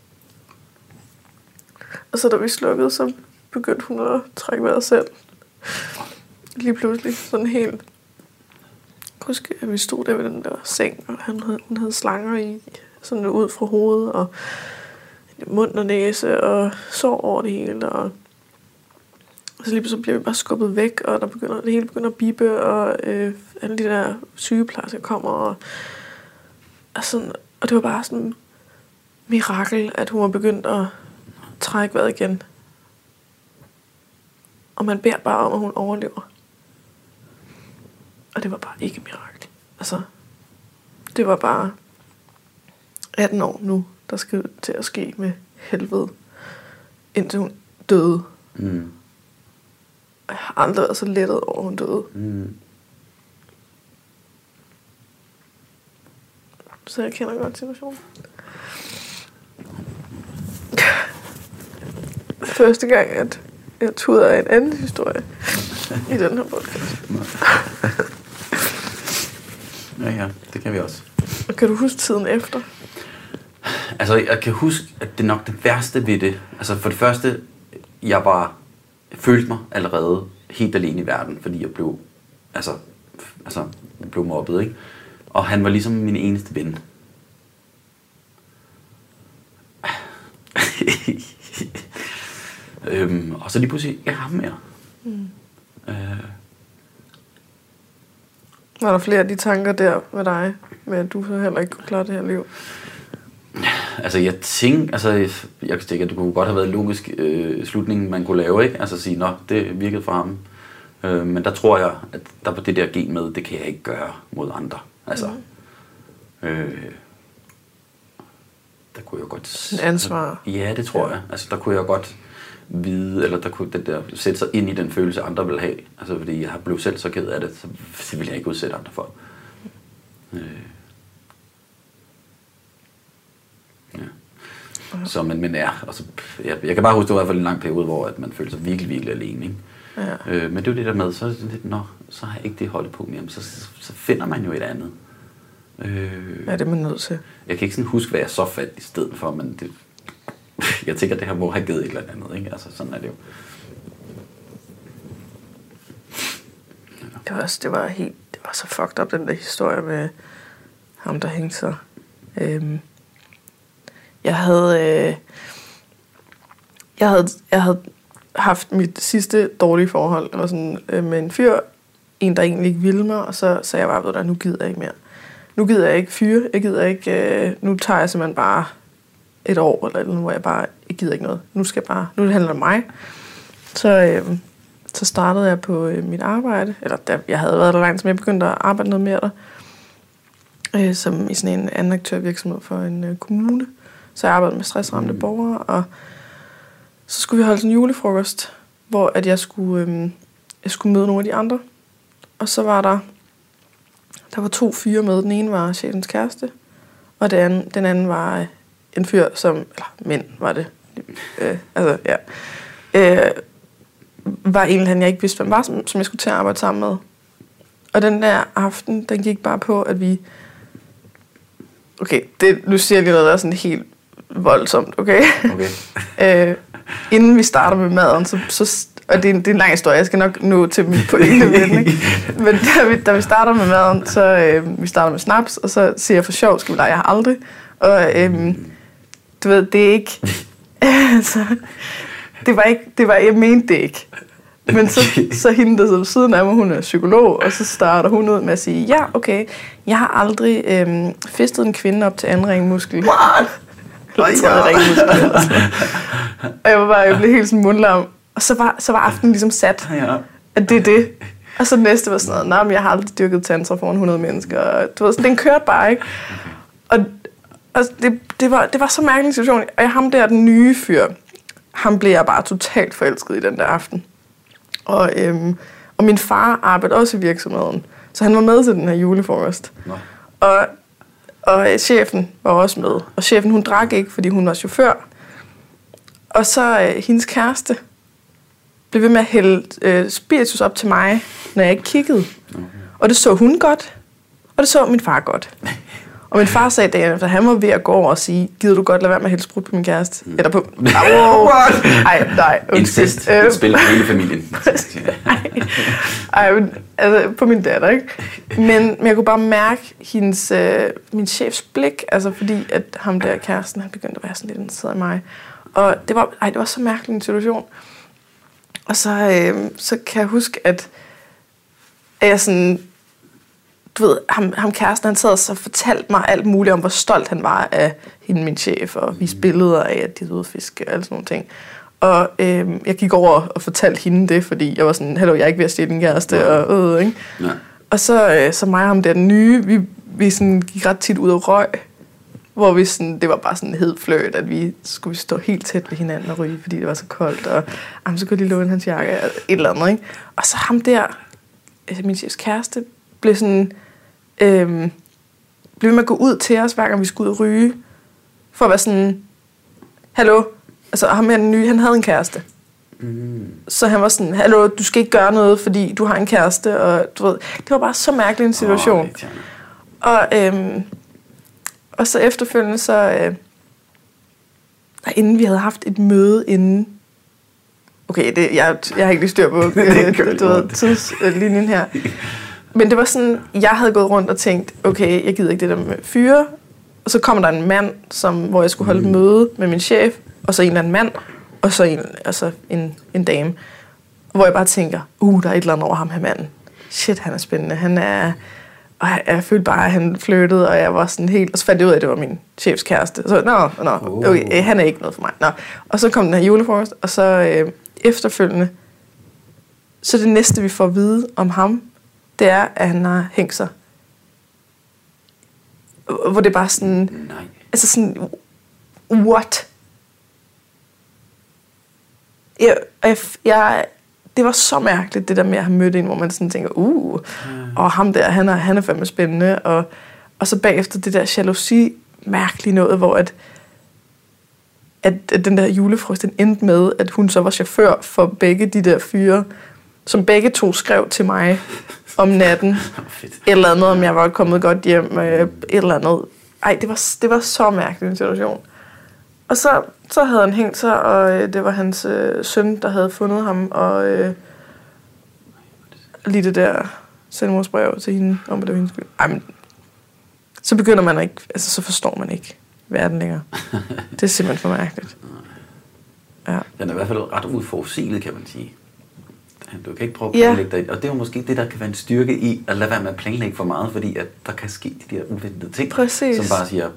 Og så da vi slukkede, så begyndte hun at trække vejret selv. Lige pludselig, sådan helt. Jeg husker, at vi stod der ved den der seng, og han havde, hun havde slanger i, sådan ud fra hovedet, og mund og næse, og sår over det hele, og så lige pludselig bliver vi bare skubbet væk, og der begynder, det hele begynder at bippe, og øh, alle de der sygeplejersker kommer, og, og, sådan, og det var bare sådan en mirakel, at hun var begyndt at trække vejret igen. Og man beder bare om, at hun overlever. Og det var bare ikke et mirakel. Altså, det var bare atten år nu, der skal til at ske med helvede, indtil hun døde. Mm. Jeg har aldrig været så lettet over, hun døde. Mm. Så jeg kender godt situationen. Første gang, at jeg tuder af en anden historie i den her podcast. Ja, ja, det kan vi også. Og kan du huske tiden efter? Altså, jeg kan huske, at det er nok det værste ved det. Altså, for det første, jeg var, jeg følte mig allerede helt alene i verden, fordi jeg blev, altså, altså, jeg blev mobbet, ikke? Og han var ligesom min eneste ven. øhm, og så lige pludselig, jeg har ham mere. Mm. Øh. Var der flere af de tanker der med dig, med at du så heller ikke kunne klare det her liv? Altså, jeg tænkte, altså, jeg kan tænke, at det kunne godt have været en logisk øh, slutning, man kunne lave, ikke? Altså, sige, nå, det virkede for ham. Øh, men der tror jeg, at der på det der gen med, det kan jeg ikke gøre mod andre. Altså, mm. øh, der kunne jeg godt... En ansvar. Ja, det tror ja. jeg. Altså, der kunne jeg godt vide, eller der kunne den der sætte sig ind i den følelse, andre vil have. Altså, fordi jeg har blevet selv så ked af det, så det vil jeg ikke udsætte andre for. Øh. Ja. Så, men, men ja, altså, jeg, jeg kan bare huske, det var i hvert fald en lang periode, hvor at man følte sig virkelig, virkelig alene, ikke? Ja. Øh, men det er jo det der med, så er det lidt, nå, så har jeg ikke det holdepunkt mere, så, så, så finder man jo et andet. Øh, ja, det er man nødt til. Jeg kan ikke sådan huske, hvad jeg så fandt i stedet for, men det, jeg tænker, det her må have givet et eller andet, ikke? Altså, sådan er det jo. Ja. Det var, også, det var helt, det var så fucked up, den der historie med ham, der hængte sig. Øhm, jeg havde, øh, jeg havde, jeg havde haft mit sidste dårlige forhold, og sådan, øh, med en fyr, en, der egentlig ikke ville mig, og så sagde jeg bare, ved du, nu gider jeg ikke mere. Nu gider jeg ikke fyre, jeg gider ikke, øh, nu tager jeg simpelthen bare et år, eller noget, hvor jeg bare, jeg gider ikke noget. Nu skal jeg bare, nu handler det om mig. Så, øh, så startede jeg på øh, mit arbejde, eller der, jeg havde været der langt, som jeg begyndte at arbejde noget mere der, øh, som i sådan en anden aktørvirksomhed for en øh, kommune. Så jeg arbejdede med stressramte mm. borgere, og så skulle vi holde sådan en julefrokost, hvor at jeg skulle, øh, jeg skulle møde nogle af de andre. Og så var der, der var to fyre med. Den ene var chefens kæreste, og den anden, den anden var en fyr, som, eller mænd var det, øh, altså ja, øh, var en eller anden, jeg ikke vidste, hvem var, som, som jeg skulle til at arbejde sammen med. Og den der aften, den gik bare på, at vi, okay, det, nu siger jeg lige noget, der er sådan helt voldsomt, okay? Okay. øh, inden vi starter med maden, så, så og det er, en, det er en lang historie, jeg skal nok nå til min pointe med den, ikke? Men da vi, da vi starter med maden, så øh, vi starter med snaps, og så siger jeg for sjov, skal vi lege, jeg har aldrig. Og øh, du ved, det er ikke, altså, det var ikke, det var, jeg mente det ikke. Men så, så hende, der sidder ved siden af mig, hun er psykolog, og så starter hun ud med at sige, ja, okay, jeg har aldrig øh, fistet en kvinde op til anden ringmuskel. What? Eller ringmuskel. Og jeg var bare, jeg blev helt sådan mundlam. Og så var, så var aftenen ligesom sat, ja. At det er det. Og så næste var sådan noget, nej, men jeg har aldrig dyrket tantra foran hundrede mennesker. Og, du ved, den kørte bare, ikke? Og, og det, det, var, det var så mærkelig en situation. Og jeg, ham der, den nye fyr, ham blev jeg bare totalt forelsket i den der aften. Og, øhm, og min far arbejdede også i virksomheden, så han var med til den her julefrokost. Nå. Og, og chefen var også med. Og chefen, hun drak ikke, fordi hun var chauffør. Og så øh, hendes kæreste blev ved med at hælde øh, spiritus op til mig, når jeg ikke kiggede. Okay. Og det så hun godt, og det så min far godt. Og min far sagde dagen efter, han var ved at gå over og sige, gider du godt lade være med at hælde sprut på min kæreste? Mm. Eller på... Ej, nej. Incest. Øh, spiller på hele familien. Ej, men, altså på min datter, ikke? Men, men jeg kunne bare mærke hendes, øh, min chefs blik, altså fordi at ham der kæresten, han begyndte at være sådan lidt interesseret i mig. Og det var, ej, det var så mærkelig en situation. Og så, øh, så kan jeg huske, at, at jeg sådan, du ved, ham, ham kæresten, han sad og så fortalte mig alt muligt om, hvor stolt han var af hende, min chef, og viste billeder af, at de havde fisk og alle sådan nogle ting. Og øh, jeg gik over og fortalte hende det, fordi jeg var sådan, hallo, jeg er ikke ved at stjæle din kæreste, ja. og øh, ikke? Ja. Og så, øh, så mig og ham der, den nye, vi, vi sådan gik ret tit ud og røg, hvor vi sådan, det var bare sådan en hed fløjt, at vi skulle stå helt tæt ved hinanden og ryge, fordi det var så koldt, og jamen, så kunne de låne hans jakke, et eller andet, ikke? Og så ham der, altså min chefs kæreste, blev sådan, øhm, blev med at gå ud til os, hver gang vi skulle ud og ryge, for at være sådan, hallo, altså ham her den nye, han havde en kæreste. Mm. Så han var sådan, hallo, du skal ikke gøre noget, fordi du har en kæreste, og du ved, det var bare så mærkelig en situation. Oh, og, øhm, og så efterfølgende, så, øh, inden vi havde haft et møde inden, okay, det, jeg, jeg har ikke lige styr på øh, du ved, tidslinjen her, men det var sådan, jeg havde gået rundt og tænkt, okay, jeg gider ikke det der med fyre, og så kommer der en mand, som, hvor jeg skulle holde et møde med min chef, og så en eller anden mand, og så en, altså en, en dame, hvor jeg bare tænker, uh, der er et eller andet over ham her manden. Shit, han er spændende. Han er, og jeg, jeg følte bare, at han flyttede, og jeg var sådan helt, og så fandt jeg ud af, at det var min chefs kæreste. Så nå, nå, okay, han er ikke noget for mig. Nå. Og så kom den her julefrokost, og så øh, efterfølgende, så det næste, vi får at vide om ham, det er, at han har hængt sig. Hvor det bare sådan, Nej. altså sådan, what? Jeg, jeg, jeg, det var så mærkeligt, det der med at have mødt en, hvor man sådan tænker, uh, mm. og ham der, han er, han er fandme spændende, og, og så bagefter det der jalousi, mærkeligt noget, hvor at, at, at den der julefrokost, den endte med, at hun så var chauffør for begge de der fyre, som begge to skrev til mig om natten, et eller andet, om jeg var kommet godt hjem, et eller andet. Ej, det var, det var så mærkelig en situation. Og så, så havde han hængt sig, og øh, det var hans øh, søn, der havde fundet ham, og øh, lige det der selvmordsbrev til hende, om det var hendes skyld. Ej, men så begynder man ikke, altså så forstår man ikke verden længere. Det er simpelthen for mærkeligt. Ja. Den er i hvert fald ret uforudsigeligt, kan man sige. Du kan ikke prøve at planlægge dig, og det er jo måske det, der kan være en styrke i, at lade være med at planlægge for meget, fordi at der kan ske de der uventede ting, Præcis. som bare siger...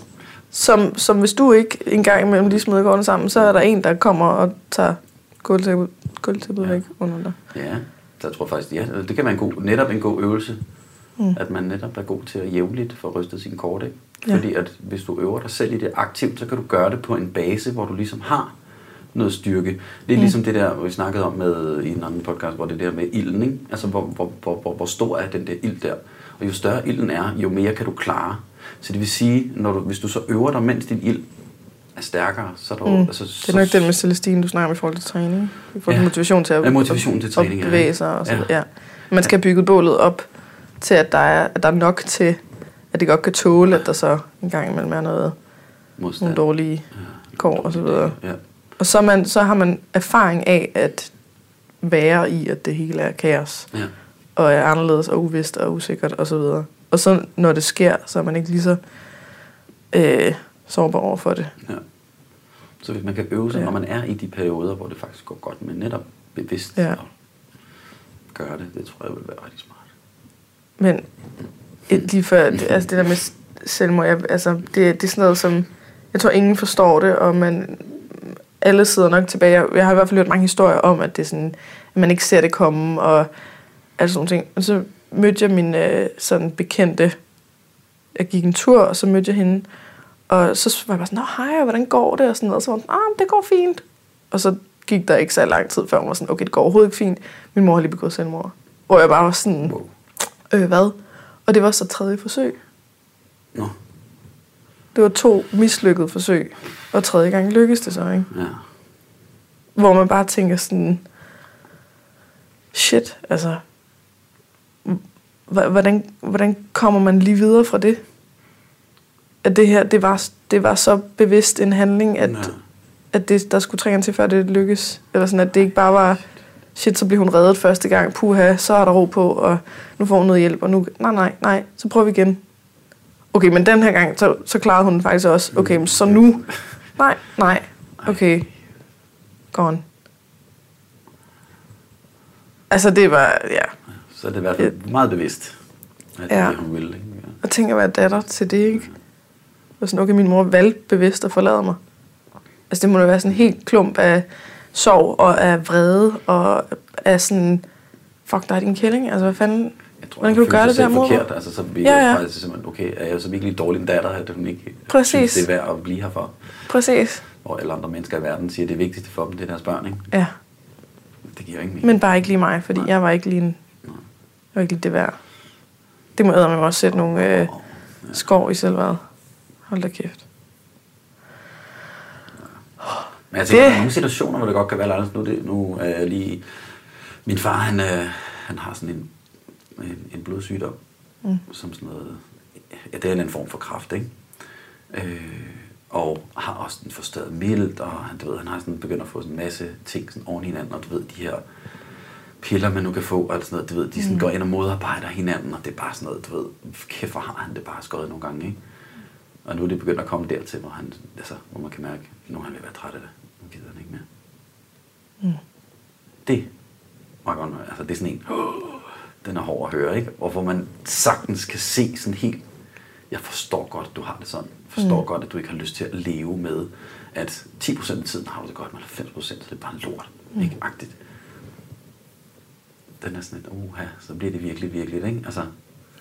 Som, som hvis du ikke en gang imellem lige smider gårdene sammen, så er der en, der kommer og tager gulvtæppet ja. væk under dig. Ja, så jeg tror faktisk, ja, det kan være en god, netop en god øvelse, mm. at man netop er god til at jævnligt få rystet sin kort, ikke? Fordi ja. at hvis du øver dig selv i det aktivt, så kan du gøre det på en base, hvor du ligesom har noget styrke. Det er mm. ligesom det der, vi snakkede om med i en anden podcast, hvor det der med ilden, ikke? Altså hvor, hvor, hvor, hvor, hvor stor er den der ild der? Og jo større ilden er, jo mere kan du klare. Så det vil sige, når du, hvis du så øver dig, mens din ild er stærkere, så er der mm. altså, det er nok den med Celestine, du snakker om i forhold til træning. I forhold til ja. motivation til at, ja, motivation til træning, at bevæge sig. Og så, ja. Ja. Man skal have bygget bålet op til, at der, er, at der er nok til, at det godt kan tåle, at der så en gang imellem er noget, nogle dårlige ja. kår og så videre. Ja. Og så, man, så har man erfaring af at være i, at det hele er kaos. Ja. Og er anderledes og uvist og usikkert og så videre. Og så når det sker, så er man ikke lige så øh, sårbar over for det. Ja. Så hvis man kan øve sig, ja. når man er i de perioder, hvor det faktisk går godt, men netop bevidst ja. at gøre det, det tror jeg vil være rigtig smart. Men et, lige før, det, altså det der med selvmord, jeg, altså det, det er sådan noget, som jeg tror ingen forstår det, og man alle sidder nok tilbage. Jeg har i hvert fald hørt mange historier om, at det er sådan, at man ikke ser det komme, og alle sådan nogle ting. Og så mødte jeg min øh, sådan bekendte, jeg gik en tur, og så mødte jeg hende, og så var jeg bare sådan, nå hej, hvordan går det? Og sådan noget, og så var hun, ah, det går fint. Og så gik der ikke så lang tid, før hun var sådan, okay, det går overhovedet ikke fint. Min mor har lige begået selvmord. Hvor jeg bare var sådan, øh, hvad? Og det var så tredje forsøg. Nå. Det var to mislykkede forsøg, og tredje gang lykkedes det så, ikke? Ja. Hvor man bare tænker sådan, shit, altså, hvordan, hvordan kommer man lige videre fra det? At det her, det var, det var så bevidst en handling, at, ja. at det, der skulle trænge til, før det lykkes. Eller sådan, at det ikke bare var, shit, så blev hun reddet første gang, puha, så er der ro på, og nu får hun noget hjælp, og nu, nej, nej, nej, så prøver vi igen. Okay, men den her gang, så, så klarede hun faktisk også, okay, men så nu, nej, nej, okay, gone. Altså, det var, ja. Så er det i hvert fald meget bevidst, at det ja. er det, hun ville. Ikke? Ja. Og tænk at være datter til det, ikke? Og sådan, okay, min mor valgte bevidst at forlade mig. Altså, det må da være sådan en helt klump af sorg og af vrede og af sådan, fuck, der er din kælling. Altså, hvad fanden, tror, hvordan kan du gøre det der mod? Forkert. Altså, så bliver ja, ja. jeg faktisk simpelthen, okay, er jeg så virkelig dårlig en datter, at hun ikke Præcis. synes, det er værd at blive herfor. Præcis. Og alle andre mennesker i verden siger, at det vigtigste for dem, det er deres børn, ikke? Ja. Det giver ikke mening. Men bare ikke lige mig, fordi Nej. jeg var ikke lige en, jeg var ikke lige det værd. Det må eddermame også sætte nogle øh, ja. skår i selvværd. Hold da kæft. Men jeg tænker, det... der er nogle situationer, hvor det godt kan være andet. Nu, det, nu er jeg lige... Min far, han, øh, han har sådan en, en, en blodsygdom, mm. som sådan noget... Ja, det er en form for kræft, ikke? Øh, og har også en forstørret mild, og han, du ved, han har sådan begyndt at få sådan en masse ting sådan oven i hinanden, og du ved, de her piller, man nu kan få, og sådan noget, du ved, de sådan mm. går ind og modarbejder hinanden, og det er bare sådan noget, du ved, kæft, hvor har han det bare skåret nogle gange, ikke? Og nu er det begyndt at komme dertil, hvor, han, altså, hvor man kan mærke, at nu er han ved at være træt af det. Nu gider han ikke mere. Mm. Det var godt nok, altså det er sådan en, oh, den er hård at høre, ikke? Og hvor man sagtens kan se sådan helt, jeg forstår godt, at du har det sådan. Jeg forstår mm. godt, at du ikke har lyst til at leve med, at ti procent af tiden har du det godt, men halvfems procent, så det er bare lort. Mm. Ikke agtigt. Den er sådan et, uha, så bliver det virkelig, virkelig, ikke? Altså,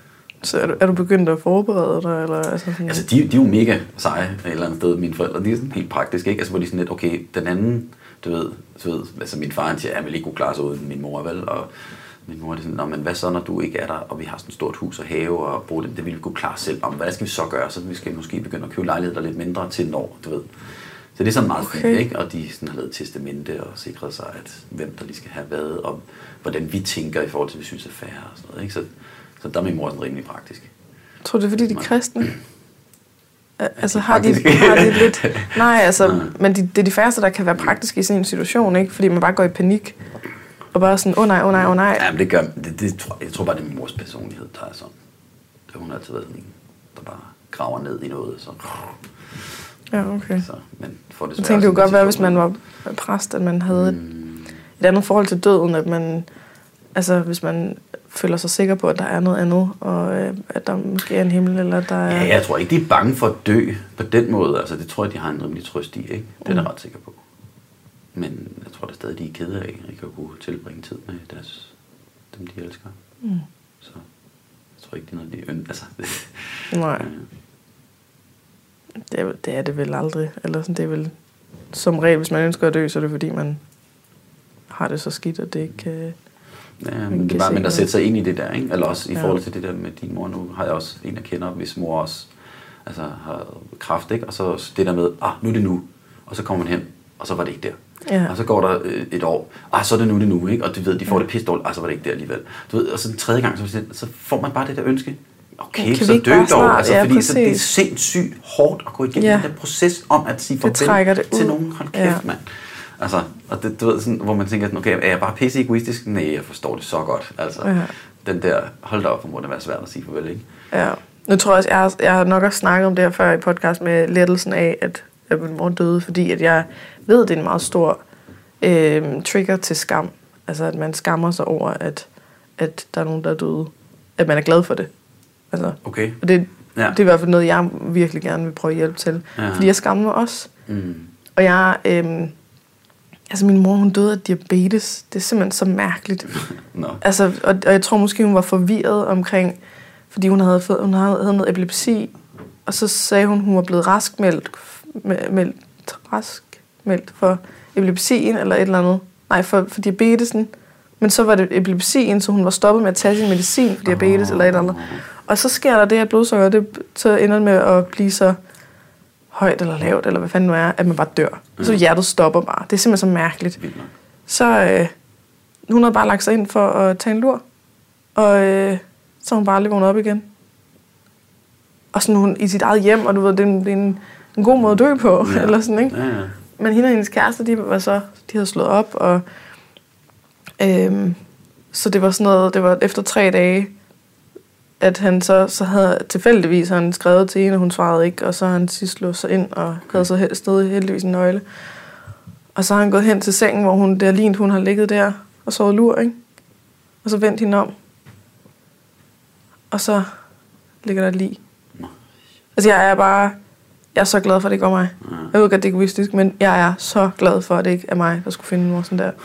Så er du, er du begyndt at forberede dig? Eller, altså, sådan... altså de, de er jo mega seje et eller andet sted, mine forældre. De er sådan helt praktiske, ikke? Altså hvor de sådan lidt, okay, den anden, du ved, du ved altså min far han siger, at jeg vil ikke kunne klare sig uden min mor, vel? Og min mor er sådan, nå, men hvad så, når du ikke er der, og vi har sådan et stort hus og have, og bruge det, det vil vi kunne klare selv. Om hvad skal vi så gøre? Så vi skal måske begynde at købe lejligheder lidt mindre til når, du ved. Så det er sådan meget okay. fint, ikke? Og de sådan har lavet testamente og sikret sig, at hvem der lige skal have hvad, og hvordan vi tænker i forhold til, hvad vi synes er fair og sådan noget, ikke? Så, så der er min mor sådan rimelig praktisk. Jeg tror, det er fordi, de er kristne? Altså har de, har de lidt... Nej, altså, ja. Men de, det er de færreste, der kan være praktiske i sådan en situation, ikke? Fordi man bare går i panik, og bare sådan, åh oh, nej, åh oh, nej, åh oh, nej. Ja, men det gør... Det, det, tror, jeg tror bare, det er min mors personlighed, der er sådan. Det, hun har altid været sådan en, der bare graver ned i noget, så... Ja, okay. Så, men for det jeg tænkte, det jo godt være, hvis man var præst, at man havde et, mm. et andet forhold til døden, at man... Altså, hvis man føler sig sikker på, at der er noget andet, og øh, at der måske er en himmel, eller der er... Ja, jeg tror ikke, de er bange for at dø på den måde. Altså, det tror jeg, de har en rimelig trøst i, ikke? Det er mm. jeg ret sikker på. Men jeg tror da stadig, de er kede af, ikke at kunne tilbringe tid med deres, dem, de elsker. Mm. Så jeg tror ikke, det er noget, de ønsker. Altså, nej. Det er, det er det vel aldrig. Eller sådan, det er vel som regel, hvis man ønsker at dø, så er det fordi, man har det så skidt, at det ikke kan... Ja, men det er bare men at sætte sig ind i det der, ikke? Eller også i ja. forhold til det der med din mor. Nu har jeg også en, jeg kender, hvis mor også altså, har kræft, ikke? Og så det der med, ah, nu er det nu. Og så kommer man hen, og så var det ikke der. Ja. Og så går der øh, et år, ah, så er det nu, det nu, ikke? Og du ved, de får det pisse dårligt, ah, så var det ikke der alligevel. Du ved, og så den tredje gang, så, så får man bare det der ønske. Okay, så dø dog, altså, ja, fordi så det er sindssygt hårdt at gå igennem ja. den der proces om at sige farvel til nogen. Hold kæft, ja. mand. Altså, og det, du ved, sådan, hvor man tænker, okay, er jeg bare pisse egoistisk? Nej, jeg forstår det så godt. Altså, ja. den der, hold da op, for må det være svært at sige farvel, ikke? Ja, nu tror jeg også, jeg har, jeg har nok også snakket om det her før i podcast med lettelsen af, at, at min mor døde, fordi at jeg ved, det er en meget stor øh, trigger til skam. Altså, at man skammer sig over, at, at der er nogen, der er døde. At man er glad for det. Altså, okay. Og det, ja. det er i hvert fald noget, jeg virkelig gerne vil prøve at hjælpe til. Ja. Fordi jeg skammer mig også. Mm. Og jeg... Øh, Altså, min mor, hun døde af diabetes. Det er simpelthen så mærkeligt. No. Altså, og, og jeg tror måske, hun var forvirret omkring, fordi hun havde fået, hun havde, havde noget epilepsi, og så sagde hun, hun var blevet raskmeldt, meldt, raskmeldt for epilepsien, eller et eller andet. Nej, for, for diabetesen. Men så var det epilepsien, så hun var stoppet med at tage sin medicin for diabetes, oh. eller et eller andet. Og så sker der det, at blodsukker, det så ender med at blive så højt eller lavt, eller hvad fanden nu er, at man bare dør. Mm. Så hjertet stopper bare. Det er simpelthen så mærkeligt. Så øh, hun havde bare lagt sig ind for at tage en lur, og øh, så hun bare lige vågnet op igen. Og sådan hun i sit eget hjem, og du ved, det er en, det er en, en god måde at dø på, ja. eller sådan, ikke? Ja, ja. Men hende og hendes kæreste, de var så, de havde slået op, og øh, så det var sådan noget, det var efter tre dage, at han så, så havde tilfældigvis han skrevet til hende, og hun svarede ikke, og så har han sidst låst sig ind, og havde så stadig heldigvis en nøgle. Og så har han gået hen til sengen, hvor hun, der lignede, hun har ligget der, og sovet lur, ikke? Og så vendt hende om. Og så ligger der lige. Altså jeg er bare, jeg er så glad for, at det ikke var mig. Jeg ved godt, det er egoistisk, men jeg er så glad for, at det ikke er mig, der skulle finde noget sådan der.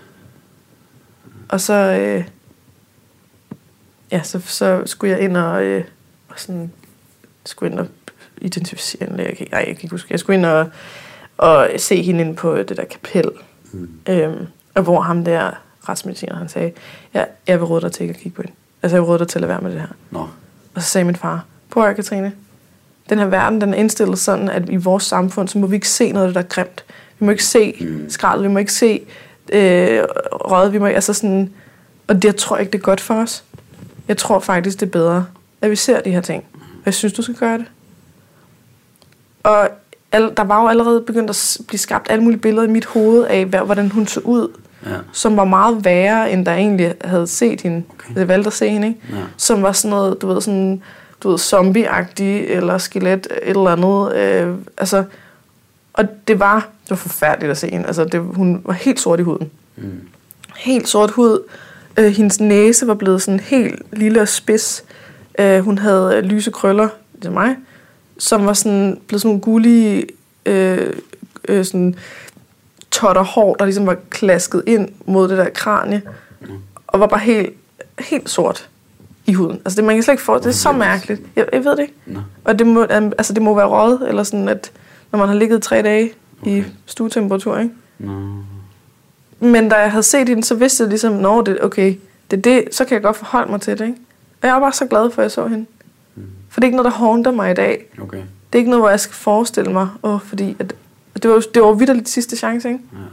Og så... Øh, Ja, så, så skulle jeg ind og, øh, og sådan, skulle ind og identificere en læge. Jeg kan, nej, jeg kan ikke huske. Jeg skulle ind og, og se hende inde på det der kapel. Mm. Øhm, og hvor ham der retsmediciner, han sagde, ja, jeg vil råde dig til ikke at kigge på hende. Altså, jeg vil råde dig til at lade være med det her. Nå. Og så sagde min far, prøv at Katrine, den her verden, den er indstillet sådan, at i vores samfund, så må vi ikke se noget af det, der er grimt. Vi må ikke se mm. skrald, vi må ikke se øh, rød, vi må ikke, altså sådan, og det jeg tror ikke, det er godt for os. Jeg tror faktisk, det er bedre, at vi ser de her ting. Jeg synes, du skal gøre det. Og al, der var jo allerede begyndt at blive skabt alle mulige billeder i mit hoved af, hvordan hun så ud. Ja. Som var meget værre, end der egentlig havde set hende. Okay. Jeg valgte at se hende, ikke? Ja. Som var sådan noget, du ved, sådan, du ved, zombie-agtig, eller skelet, et eller andet. Øh, altså, og det var, det var forfærdeligt at se hende. Altså, det, hun var helt sort i huden. Mm. Helt sort hud. Øh, hendes næse var blevet sådan helt lille og spids. Øh, hun havde øh, lyse krøller, det er mig, som var sådan blevet sådan nogle gullige øh, øh, sådan totter hår, der ligesom var klasket ind mod det der kranie, mm. og var bare helt, helt sort. i huden. Altså det, man kan slet ikke få, det er så mærkeligt. Jeg, jeg ved det ikke. Nå. Og det må, altså, det må være røget, eller sådan, at når man har ligget tre dage okay. i stuetemperatur, ikke? Nå. Men da jeg havde set hende, så vidste jeg ligesom, nå, det, okay, det er det, så kan jeg godt forholde mig til det, ikke? Og jeg var bare så glad for, at jeg så hende. Mm. For det er ikke noget, der haunter mig i dag. Okay. Det er ikke noget, hvor jeg skal forestille mig, åh, fordi at, det var, det var vitterligt sidste chance, ikke? Ja.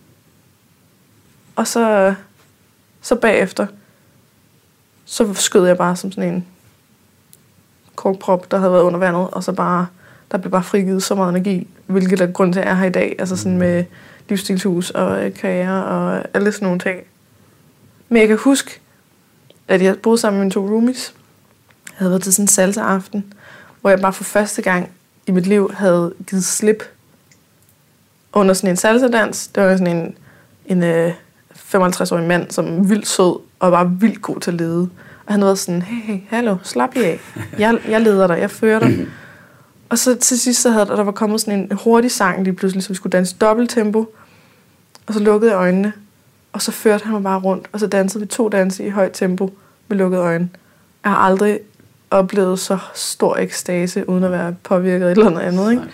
Og så, så bagefter, så skød jeg bare som sådan en korkprop, der havde været under vandet, og så bare, der blev bare frigivet så meget energi, hvilket er grund til, at jeg er her i dag. Altså sådan med livsstilshus og karriere og alle sådan nogle ting. Men jeg kan huske, at jeg boede sammen med mine to roomies. Jeg havde været til sådan en salsa-aften, hvor jeg bare for første gang i mit liv havde givet slip under sådan en salsa-dans. Det var sådan en, en øh, femoghalvtreds-årig mand, som var vildt sød og var vildt god til at lede. Og han var sådan, hey, hey, hallo, slap I af. Jeg, jeg leder dig, jeg fører dig. Og så til sidst, så havde der, der var kommet sådan en hurtig sang lige pludselig, så vi skulle danse dobbelt tempo. Og så lukkede jeg øjnene, og så førte han mig bare rundt. Og så dansede vi to danse i højt tempo med lukkede øjne. Jeg har aldrig oplevet så stor ekstase, uden at være påvirket af et eller andet, ikke?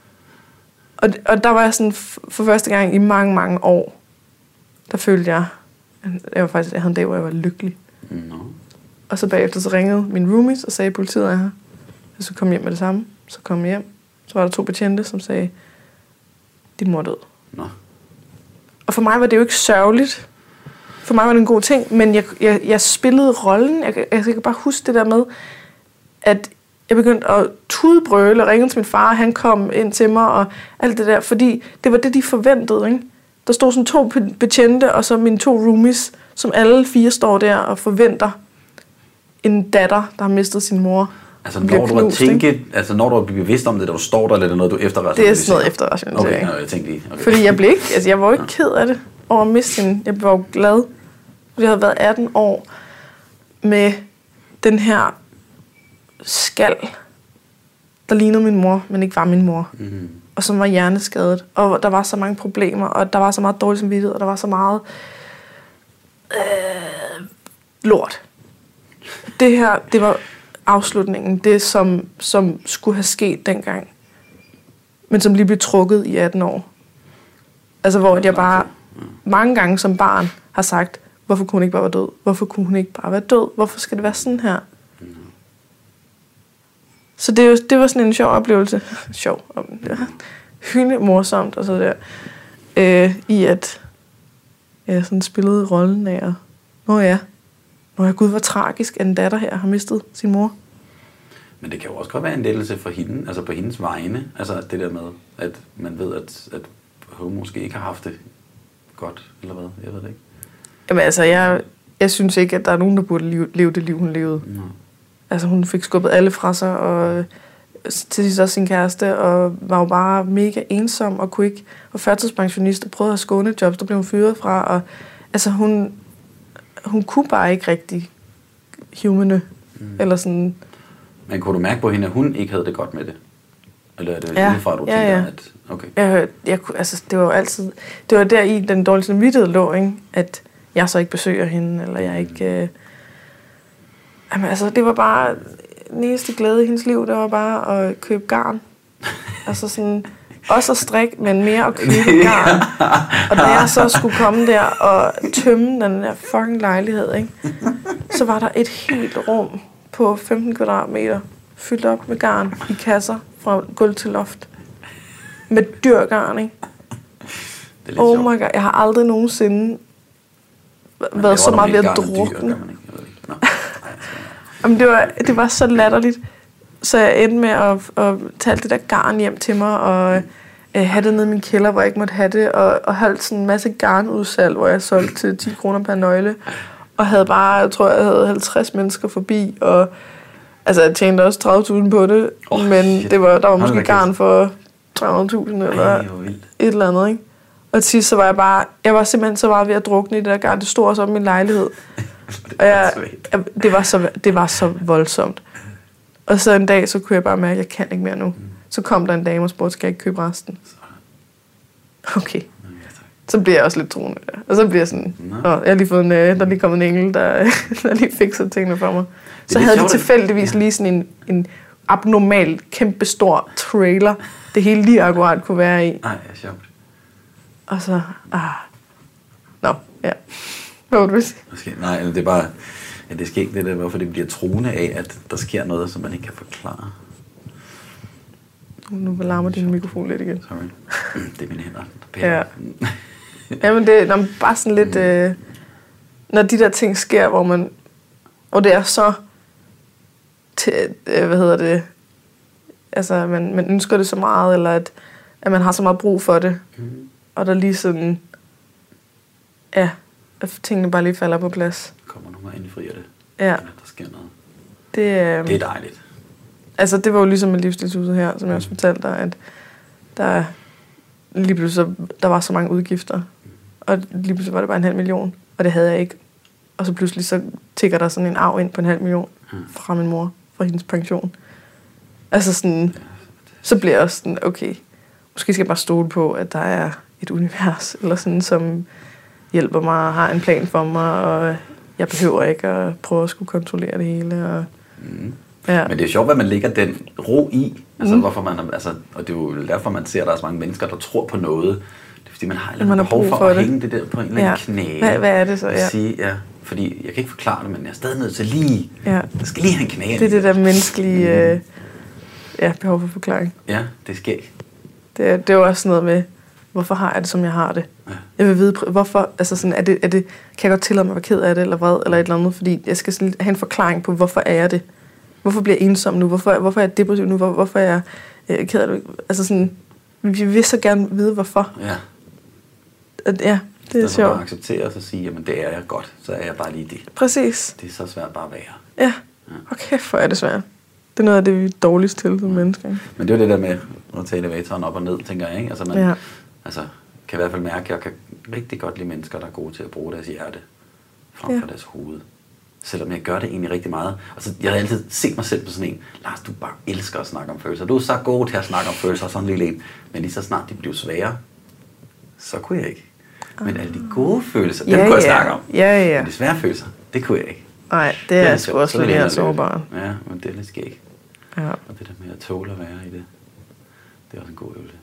Og, og der var jeg sådan, for første gang i mange, mange år, der følte jeg, jeg var faktisk, jeg havde en dag, hvor jeg var lykkelig. No. Og så bagefter så ringede min roomies og sagde, at politiet er her. Og så kom jeg hjem med det samme. Så kom jeg hjem. Så var der to betjente, som sagde, din mor er død. No. Og for mig var det jo ikke sørgeligt. For mig var det en god ting, men jeg, jeg, jeg spillede rollen. Jeg, jeg, jeg kan bare huske det der med, at jeg begyndte at tudebrøle og ringe til min far, og han kom ind til mig og alt det der, fordi det var det, de forventede, ikke? Der stod sådan to betjente, og så mine to roomies, som alle fire står der og forventer en datter, der har mistet sin mor. Altså når du, knust, tænke, altså når du er bevidst om det, da du står der, eller er det noget, du efterrationaliserer? Det er sådan noget efterrationalisering. Okay, no, jeg tænkte lige. Okay. Fordi jeg blev ikke, altså jeg var jo ikke ked af det over at miste hende. Jeg var jo glad, fordi jeg havde været atten år med den her skal, der lignede min mor, men ikke var min mor. Mm-hmm. Og som var hjerneskadet. Og der var så mange problemer, og der var så meget dårlig samvittighed, og der var så meget øh, lort. Det her, det var afslutningen. Det, som, som skulle have sket dengang. Men som lige blev trukket i atten år. Altså, hvor jeg bare mange gange som barn har sagt, hvorfor kunne hun ikke bare være død? Hvorfor kunne hun ikke bare være død? Hvorfor skal det være sådan her? Så det, det var sådan en sjov oplevelse. Sjov. Det var hylde morsomt og så der. Øh, I at jeg sådan spillede rollen af, nå ja, nå ja, gud, hvor tragisk, at en datter her har mistet sin mor. Men det kan jo også godt være en lettelse for hende, altså på hendes vegne. Altså det der med, at man ved, at, at hun måske ikke har haft det godt, eller hvad? Jeg ved det ikke. Jamen altså, jeg, jeg synes ikke, at der er nogen, der burde leve, leve det liv, hun levede. Nå. Altså hun fik skubbet alle fra sig, og til sidst også sin kæreste, og var jo bare mega ensom, og kunne ikke, og førtidspensionist, og prøvede at skåne jobs, der blev hun fyret fra, og altså hun, hun kunne bare ikke rigtig humane, mm. eller sådan. Men kunne du mærke på hende, at hun ikke havde det godt med det? Eller er det ja. udefra, du ja, tænker, ja. at okay. Jeg, jeg, altså det var jo altid, det var der i den dårlige samvittighed lå, ikke? At jeg så ikke besøger hende, eller jeg ikke. Øh, Jamen altså, det var bare den eneste glæde i hendes liv, det var bare at købe garn. Altså sådan, også at strikke, men mere at købe garn. Og da jeg så skulle komme der og tømme den der fucking lejlighed, ikke, så var der et helt rum på femten kvadratmeter, fyldt op med garn i kasser fra gulv til loft. Med dyrgarn, ikke? Oh my god, jeg har aldrig nogensinde men været så meget ved at drukne. Jamen, det var, det var så latterligt, så jeg endte med at, at tage alt det der garn hjem til mig, og øh, have det nede i min kælder, hvor jeg ikke måtte have det, og, og holdt sådan en masse garnudsalg, hvor jeg solgte til ti kroner per nøgle, og havde bare, jeg tror, jeg havde halvtreds mennesker forbi, og altså, jeg tjente også tredive tusind på det, oh, men det var, der var måske garn for tre hundrede tusind eller Ej, et eller andet, ikke? Og til sidst, så var jeg bare, jeg var simpelthen så meget ved at drukne i det der garn, det stod også op i min lejlighed. Og jeg, jeg, det, var så, det var så voldsomt. Og så en dag, så kunne jeg bare mærke, at jeg kan ikke mere nu. Så kom der en dame og spurgte, skal jeg ikke købe resten? Okay. så bliver jeg også lidt troende. Og så bliver jeg sådan, åh, jeg har lige fået en, der er lige kommet en engel, der, der lige fikser tingene for mig. Så havde de tilfældigvis ja. lige sådan en, en abnormal, kæmpestor trailer, det hele lige akkurat kunne være i. Nej, det er sjovt. Og så, ah, nå, ja. Hvad vil du sige? Måske, nej, det er bare, ja, det sker ikke det der, hvorfor det bliver troende af, at der sker noget, som man ikke kan forklare. Nu larmer din mikrofon lidt igen. Sorry. Det er mine hænder, der pærer. Ja. Jamen det er bare sådan lidt, øh, når de der ting sker, hvor man, og det er så, til, øh, hvad hedder det, altså man, man ønsker det så meget, eller at, at man har så meget brug for det, mm. og der lige sådan, ja, at tingene bare lige falder på plads. Kommer nogen og indfrier det, ja. eller der sker noget. Det, øh, det er dejligt. Altså det var jo ligesom med livsstilshuset her, som jeg også fortalte dig, at der lige pludselig der var så mange udgifter, og lige pludselig var det bare en halv million, og det havde jeg ikke. Og så pludselig så tigger der sådan en arv ind på en halv million fra min mor, fra hendes pension. Altså sådan, så bliver jeg også sådan, okay, måske skal jeg bare stole på, at der er et univers, eller sådan, som hjælper mig og har en plan for mig, og jeg behøver ikke at prøve at skulle kontrollere det hele. Og, mm. ja. Men det er sjovt, at man lægger den ro i, altså mm. hvorfor man, altså, og det er jo derfor, man ser, at der er så mange mennesker, der tror på noget. Det er fordi, man har et man behov for, for at det. hænge det der på en eller anden ja. knæ. Hvad, hvad er det så? Ja. Sige, ja. Fordi jeg kan ikke forklare det, men jeg er stadig nødt til lige, ja. jeg skal lige have en knæ. Det er det der menneskelige mm. øh, ja, behov for forklaring. Ja, det sker ikke. Det er, det er jo også noget med, hvorfor har jeg det, som jeg har det? Ja. Jeg vil vide, hvorfor, altså sådan, er det, er det, kan jeg godt tillade mig at være ked af det, eller hvad, eller et eller andet, fordi jeg skal sådan have en forklaring på, hvorfor er jeg det? Hvorfor bliver jeg ensom nu? Hvorfor, hvorfor er jeg depressiv nu? Hvor, hvorfor er jeg øh, ked af det? Altså sådan, vi vil så gerne vide, hvorfor. Ja. At, ja, det er sjovt. Bare acceptere og så sige, jamen det er jeg godt, så er jeg bare lige det. Præcis. Det er så svært bare at være. Ja, okay, for er det svært. Det er noget af det, vi er dårligst til som mennesker. Men det er jo det der med at tage elevatoren op og ned, tænker jeg, ikke? Altså man ja. altså, kan i hvert fald mærke, at jeg kan rigtig godt lide mennesker, der er gode til at bruge deres hjerte frem for ja. deres hoved. Selvom jeg gør det egentlig rigtig meget. Altså, jeg har altid set mig selv på sådan en, Lars, du bare elsker at snakke om følelser. Du er så god til at snakke om følelser, sådan en lille en. Men lige så snart de blev svære, så kunne jeg ikke. Men alle de gode følelser, dem ja, kunne jeg ja. snakke om. Ja, ja. Men de svære følelser, det kunne jeg ikke. Nej, det er sgu også lidt mere sårbart. Ja, men det er lidt skægt. Ja. Og det der med at tåle at være i det, det er også en god øvelse.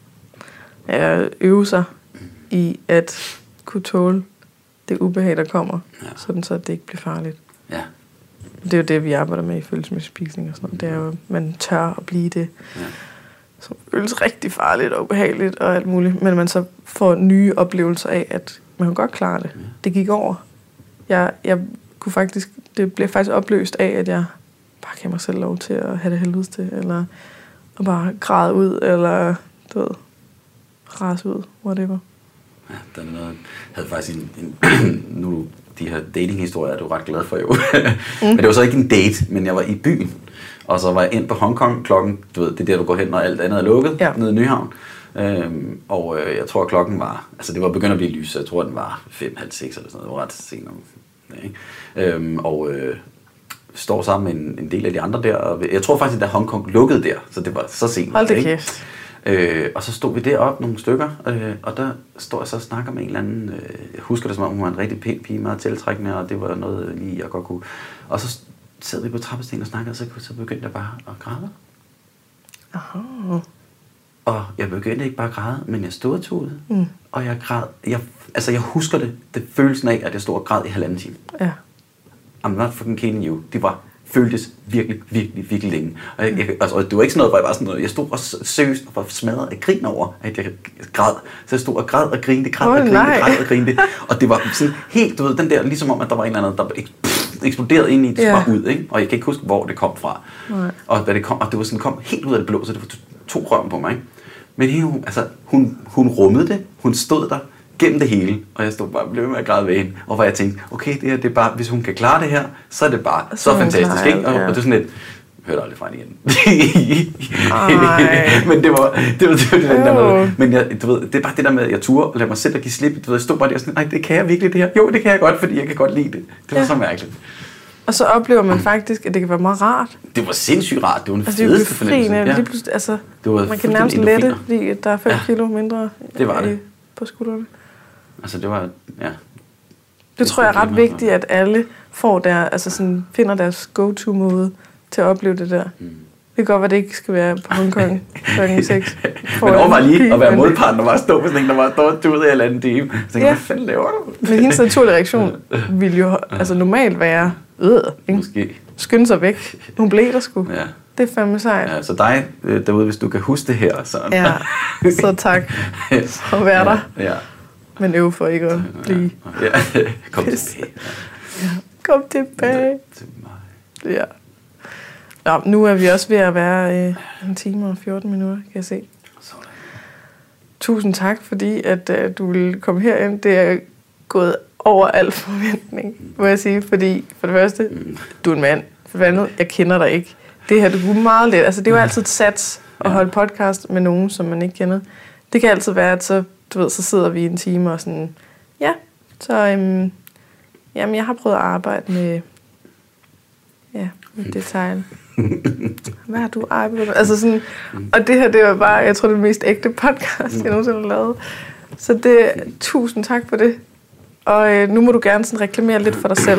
Ja, øve sig mm. i at kunne tåle det ubehag, der kommer, ja. sådan så det ikke bliver farligt. Ja. Det er jo det, vi arbejder med i følelsesmæssig spisning og sådan noget. Det er jo, at man tør at blive det, ja. som føles rigtig farligt og ubehageligt og alt muligt, men man så får nye oplevelser af, at man kan godt klare det. Ja. Det gik over. Jeg, jeg kunne faktisk, det blev faktisk opløst af, at jeg bare gav mig selv lov til at have det helvedes til, eller at bare græde ud, eller du ved, rase ud, whatever. Ja, der er noget, jeg havde faktisk en, en nu de her datinghistorier er du ret glad for jo. mm. Men det var så ikke en date, men jeg var i byen, og så var jeg ind på Hongkong klokken, du ved, det er der du går hen, når alt andet er lukket, ja. nede i Nyhavn. Øhm, og øh, jeg tror at klokken var, altså det var begyndt at blive lys, så jeg tror at den var fem, halv seks eller sådan noget, det var ret sent om det, ikke? Øhm, og øh, står sammen med en, en del af de andre der, og jeg tror faktisk at Hongkong lukkede der, så det var så sent. Hold det kæft. Øh, og så stod vi deroppe nogle stykker, øh, og der står jeg så og snakker med en eller anden, øh, jeg husker det som om hun var en rigtig pæn pige, meget tiltrækkende, og det var noget lige jeg godt kunne. Og så sad vi på trappestenen og snakkede, og så, så begyndte jeg bare at græde. Aha. Og jeg begyndte ikke bare at græde, men jeg stod og tog det, mm. og jeg græd. Jeg, altså jeg husker det, det følelsen af, at jeg stod og græd i halvanden time. Ja. I'm not fucking kidding you. Det var føltes virkelig, virkelig, virkelig længe. Og jeg, jeg, altså, det var ikke sådan noget, hvor jeg var sådan noget. Jeg stod også seriøst og var smadret af grin over, at jeg græd. Så jeg stod og græd og grinte, græd og grinte, græd og grinte. Og det var sådan helt, du ved, den der, ligesom om, at der var en eller anden, der pff, eksploderede ind i det, yeah. ud, ikke? Og jeg kan ikke huske, hvor det kom fra. Nej. Og hvad det kom, og det var sådan, kom helt ud af det blå, så det var to, to røven på mig, ikke? Men hun, altså, hun, hun rummede det, hun stod der, gennem det hele, og jeg stod bare og blev med at græde ved hende, og hvor jeg tænkte, okay, det her, det er bare, hvis hun kan klare det her, så er det bare så, så fantastisk, klar, ikke? Og, ja. og det er sådan lidt, jeg hørte aldrig fra hende igen. Men det var, det var, det var det der med, men jeg, du ved, det er bare det der med, at jeg turde og lade mig selv at give slip, du ved, jeg stod bare der og sådan, nej, det kan jeg virkelig det her, jo, det kan jeg godt, fordi jeg kan godt lide det. Det var ja. så mærkeligt. Og så oplever man faktisk, at det kan være meget rart. Det var sindssygt rart, det var en altså, fedeste fornemmelse. Ja. Lige pludselig, altså, man kan nærmest lette, fordi der er fem ja. kilo mindre det var det. på skuldrene. altså det var, ja. Det, det tror jeg er ret vigtigt, at alle får der, altså sådan, finder deres go-to-måde til at opleve det der. Mm. Det kan godt være, det ikke skal være på Hongkong klokken seks. Men overvej lige at være modparten, og bare stå med sådan en, der var stået ud af en eller anden time. Så tænker, ja. Hvad fanden laver du? Men hendes naturlige reaktion ville jo altså normalt være, øh, måske. Skynde sig væk. Hun blev der sgu. Ja. Det er fandme sejt. Ja, så dig derude, hvis du kan huske det her. Så, ja, så tak for at være der. Ja, ja. Men øv for ikke at blive. Ja, ja. Kom tilbage. Ja. Kom tilbage. Til mig. Ja. Nå, nu er vi også ved at være øh, en time og fjorten minutter, kan jeg se. Sådan. Tusind tak, fordi at øh, du ville komme herind. Det er gået over al forventning, må jeg sige. Fordi for det første, mm. du er en mand. For det andet, jeg kender dig ikke. Det her, du kunne meget let. Altså, det er jo altid et sats at holde podcast med nogen, som man ikke kender. Det kan altid være, at så, du ved, så sidder vi i en time og sådan, ja, så øhm, jamen, jeg har prøvet at arbejde med, ja, med detaljen. Hvad har du arbejdet med? Altså sådan, og det her, det var bare, jeg tror, det er det mest ægte podcast, jeg nogensinde har lavet. Så det, tusind tak for det. Og øh, nu må du gerne sådan reklamere lidt for dig selv.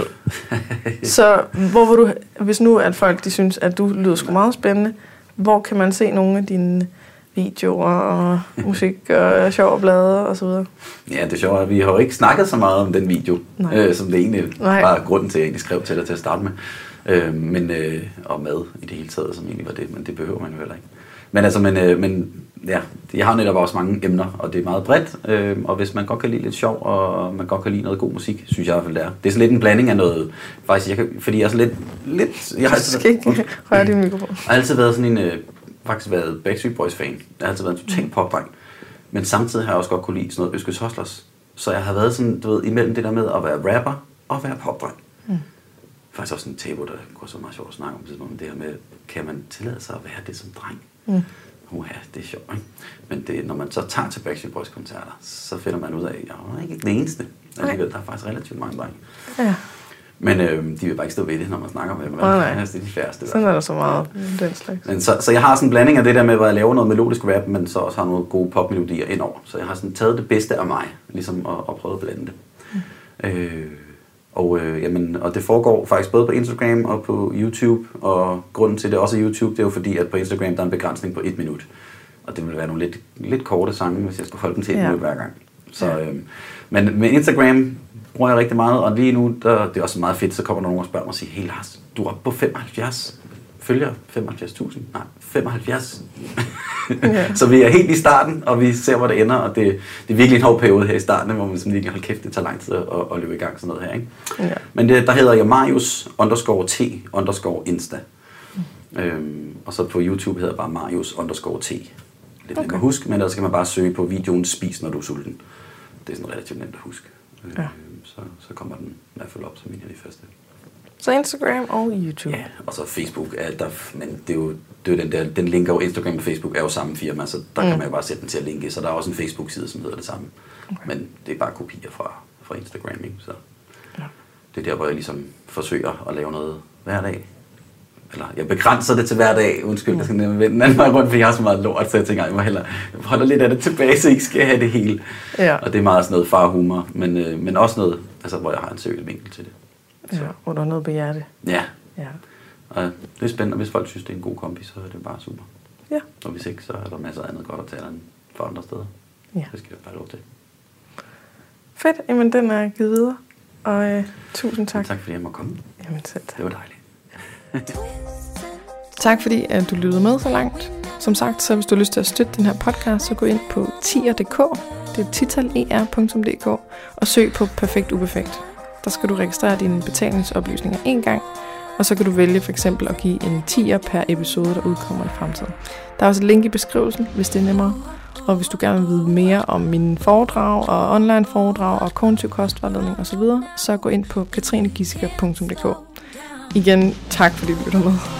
Så hvor vil du, hvis nu at folk de synes, at du lyder sgu meget spændende, hvor kan man se nogle af dine videoer og musik og sjove blade og så videre? Ja, det er sjovt, at vi har jo ikke snakket så meget om den video, øh, som det egentlig Nej. var grunden til, at jeg egentlig skrev til dig til at starte med. Øh, men, øh, og mad i det hele taget, som egentlig var det, men det behøver man jo heller ikke. Men altså, men, øh, men ja, jeg har netop også mange emner, og det er meget bredt, øh, og hvis man godt kan lide lidt sjov, og man godt kan lide noget god musik, synes jeg i hvert fald, det er. Det er sådan lidt en blanding af noget, faktisk, jeg kan, fordi jeg er sådan lidt, lidt jeg har altid, skal ikke røre din mikrofon. Jeg har altid været sådan en, øh, faktisk været Backstreet Boys fan. Jeg har altid været en total popdreng, men samtidig har jeg også godt kunne lide sådan noget Øskes Hustlers. Så jeg har været sådan, du ved, imellem det der med at være rapper og være popdreng. Mm. Faktisk også en tabu, der går så meget sjovt at snakke om, om det her med, kan man tillade sig at være det som dreng? Mm. Uha, det er sjovt, ikke? Men det, når man så tager til Backstreet Boys koncerter, så finder man ud af, at jeg er ikke den eneste. Alligevel, der er faktisk relativt mange drenge. Ja. Men øh, de vil bare ikke stå ved det, når man snakker med dem. Oh, nej. Det er de færreste. Sådan er der så meget den slags. Men så, så jeg har sådan en blanding af det der med, hvor jeg laver noget melodisk rap, men så også har nogle gode popmelodier indover. Så jeg har sådan taget det bedste af mig, ligesom at, at prøve at blande det. Mm. Øh, og, øh, jamen, og det foregår faktisk både på Instagram og på YouTube, og grunden til det også er YouTube, det er jo fordi, at på Instagram der er en begrænsning på et minut. Og det vil være nogle lidt, lidt korte sange, hvis jeg skulle holde dem til et ja. minut hver gang. Så, ja. øh, men med Instagram bruger jeg rigtig meget, og lige nu, der, det er også meget fedt, så kommer der nogen og spørger mig og siger, hey Lars, du er oppe på femoghalvfjerds følger, femoghalvfjerds tusind, nej, femoghalvfjerds. Ja. Så vi er helt i starten, og vi ser, hvor det ender, og det, det er virkelig en hård periode her i starten, hvor man sådan virkelig holder kæft, det tager lang tid at, at løbe i gang sådan noget her, ikke? Ja. Men det, der hedder jeg Marius underscore T underscore Insta. Mm. Øhm, og så på YouTube hedder jeg bare Marius underscore T. Lidt okay. nemt at huske, men der skal man bare søge på videoen Spis, når du er sulten. Det er sådan relativt nemt at huske. Ja. Øhm, så, så kommer den i hvert fald op som en af de første. Så Instagram og YouTube. Ja, og så Facebook er der, men det er jo, det er jo den der, den linker jo Instagram og Facebook er jo samme firma, så der mm. kan man jo bare sætte den til at linke, så der er også en Facebook-side, som hedder det samme. Okay. Men det er bare kopier fra, fra Instagram, ikke? Så ja. Det er der, hvor jeg ligesom forsøger at lave noget hver dag. Eller jeg begrænser det til hver dag, undskyld, mm. jeg skal vende den anden vej rundt, fordi jeg har så meget lort, så jeg tænker, jeg må hellere, jeg holder lidt af det tilbage, så I ikke skal have det hele. Ja. Og det er meget sådan noget farhumor, men, øh, men også noget, altså, hvor jeg har en seriøs vinkel til det. Så. Ja, hvor du har noget på hjerte. Ja. Ja. Og det er spændende, og hvis folk synes, det er en god kombi, så er det bare super. Ja. Og hvis ikke, så er der masser af andet godt at tale end for andre steder. Ja. Det skal jeg bare lov til. Fedt. Jamen, den er givet videre. Og øh, tusind tak. Tak fordi jeg måtte komme. Jamen selv tak. Det var dejligt. Tak fordi at du lyttede med så langt. Som sagt, så hvis du har lyst til at støtte den her podcast, så gå ind på tier punktum d k. Det er titaler punktum d k. Og søg på Perfekt Uperfekt. Der skal du registrere dine betalingsoplysninger en gang, og så kan du vælge for eksempel at give en tier per episode, der udkommer i fremtiden. Der er også et link i beskrivelsen, hvis det er nemmere. Og hvis du gerne vil vide mere om mine foredrag og online foredrag og kognitiv kostvejledning osv., så gå ind på katrinegissiker punktum d k. Igen, tak fordi du lytter med.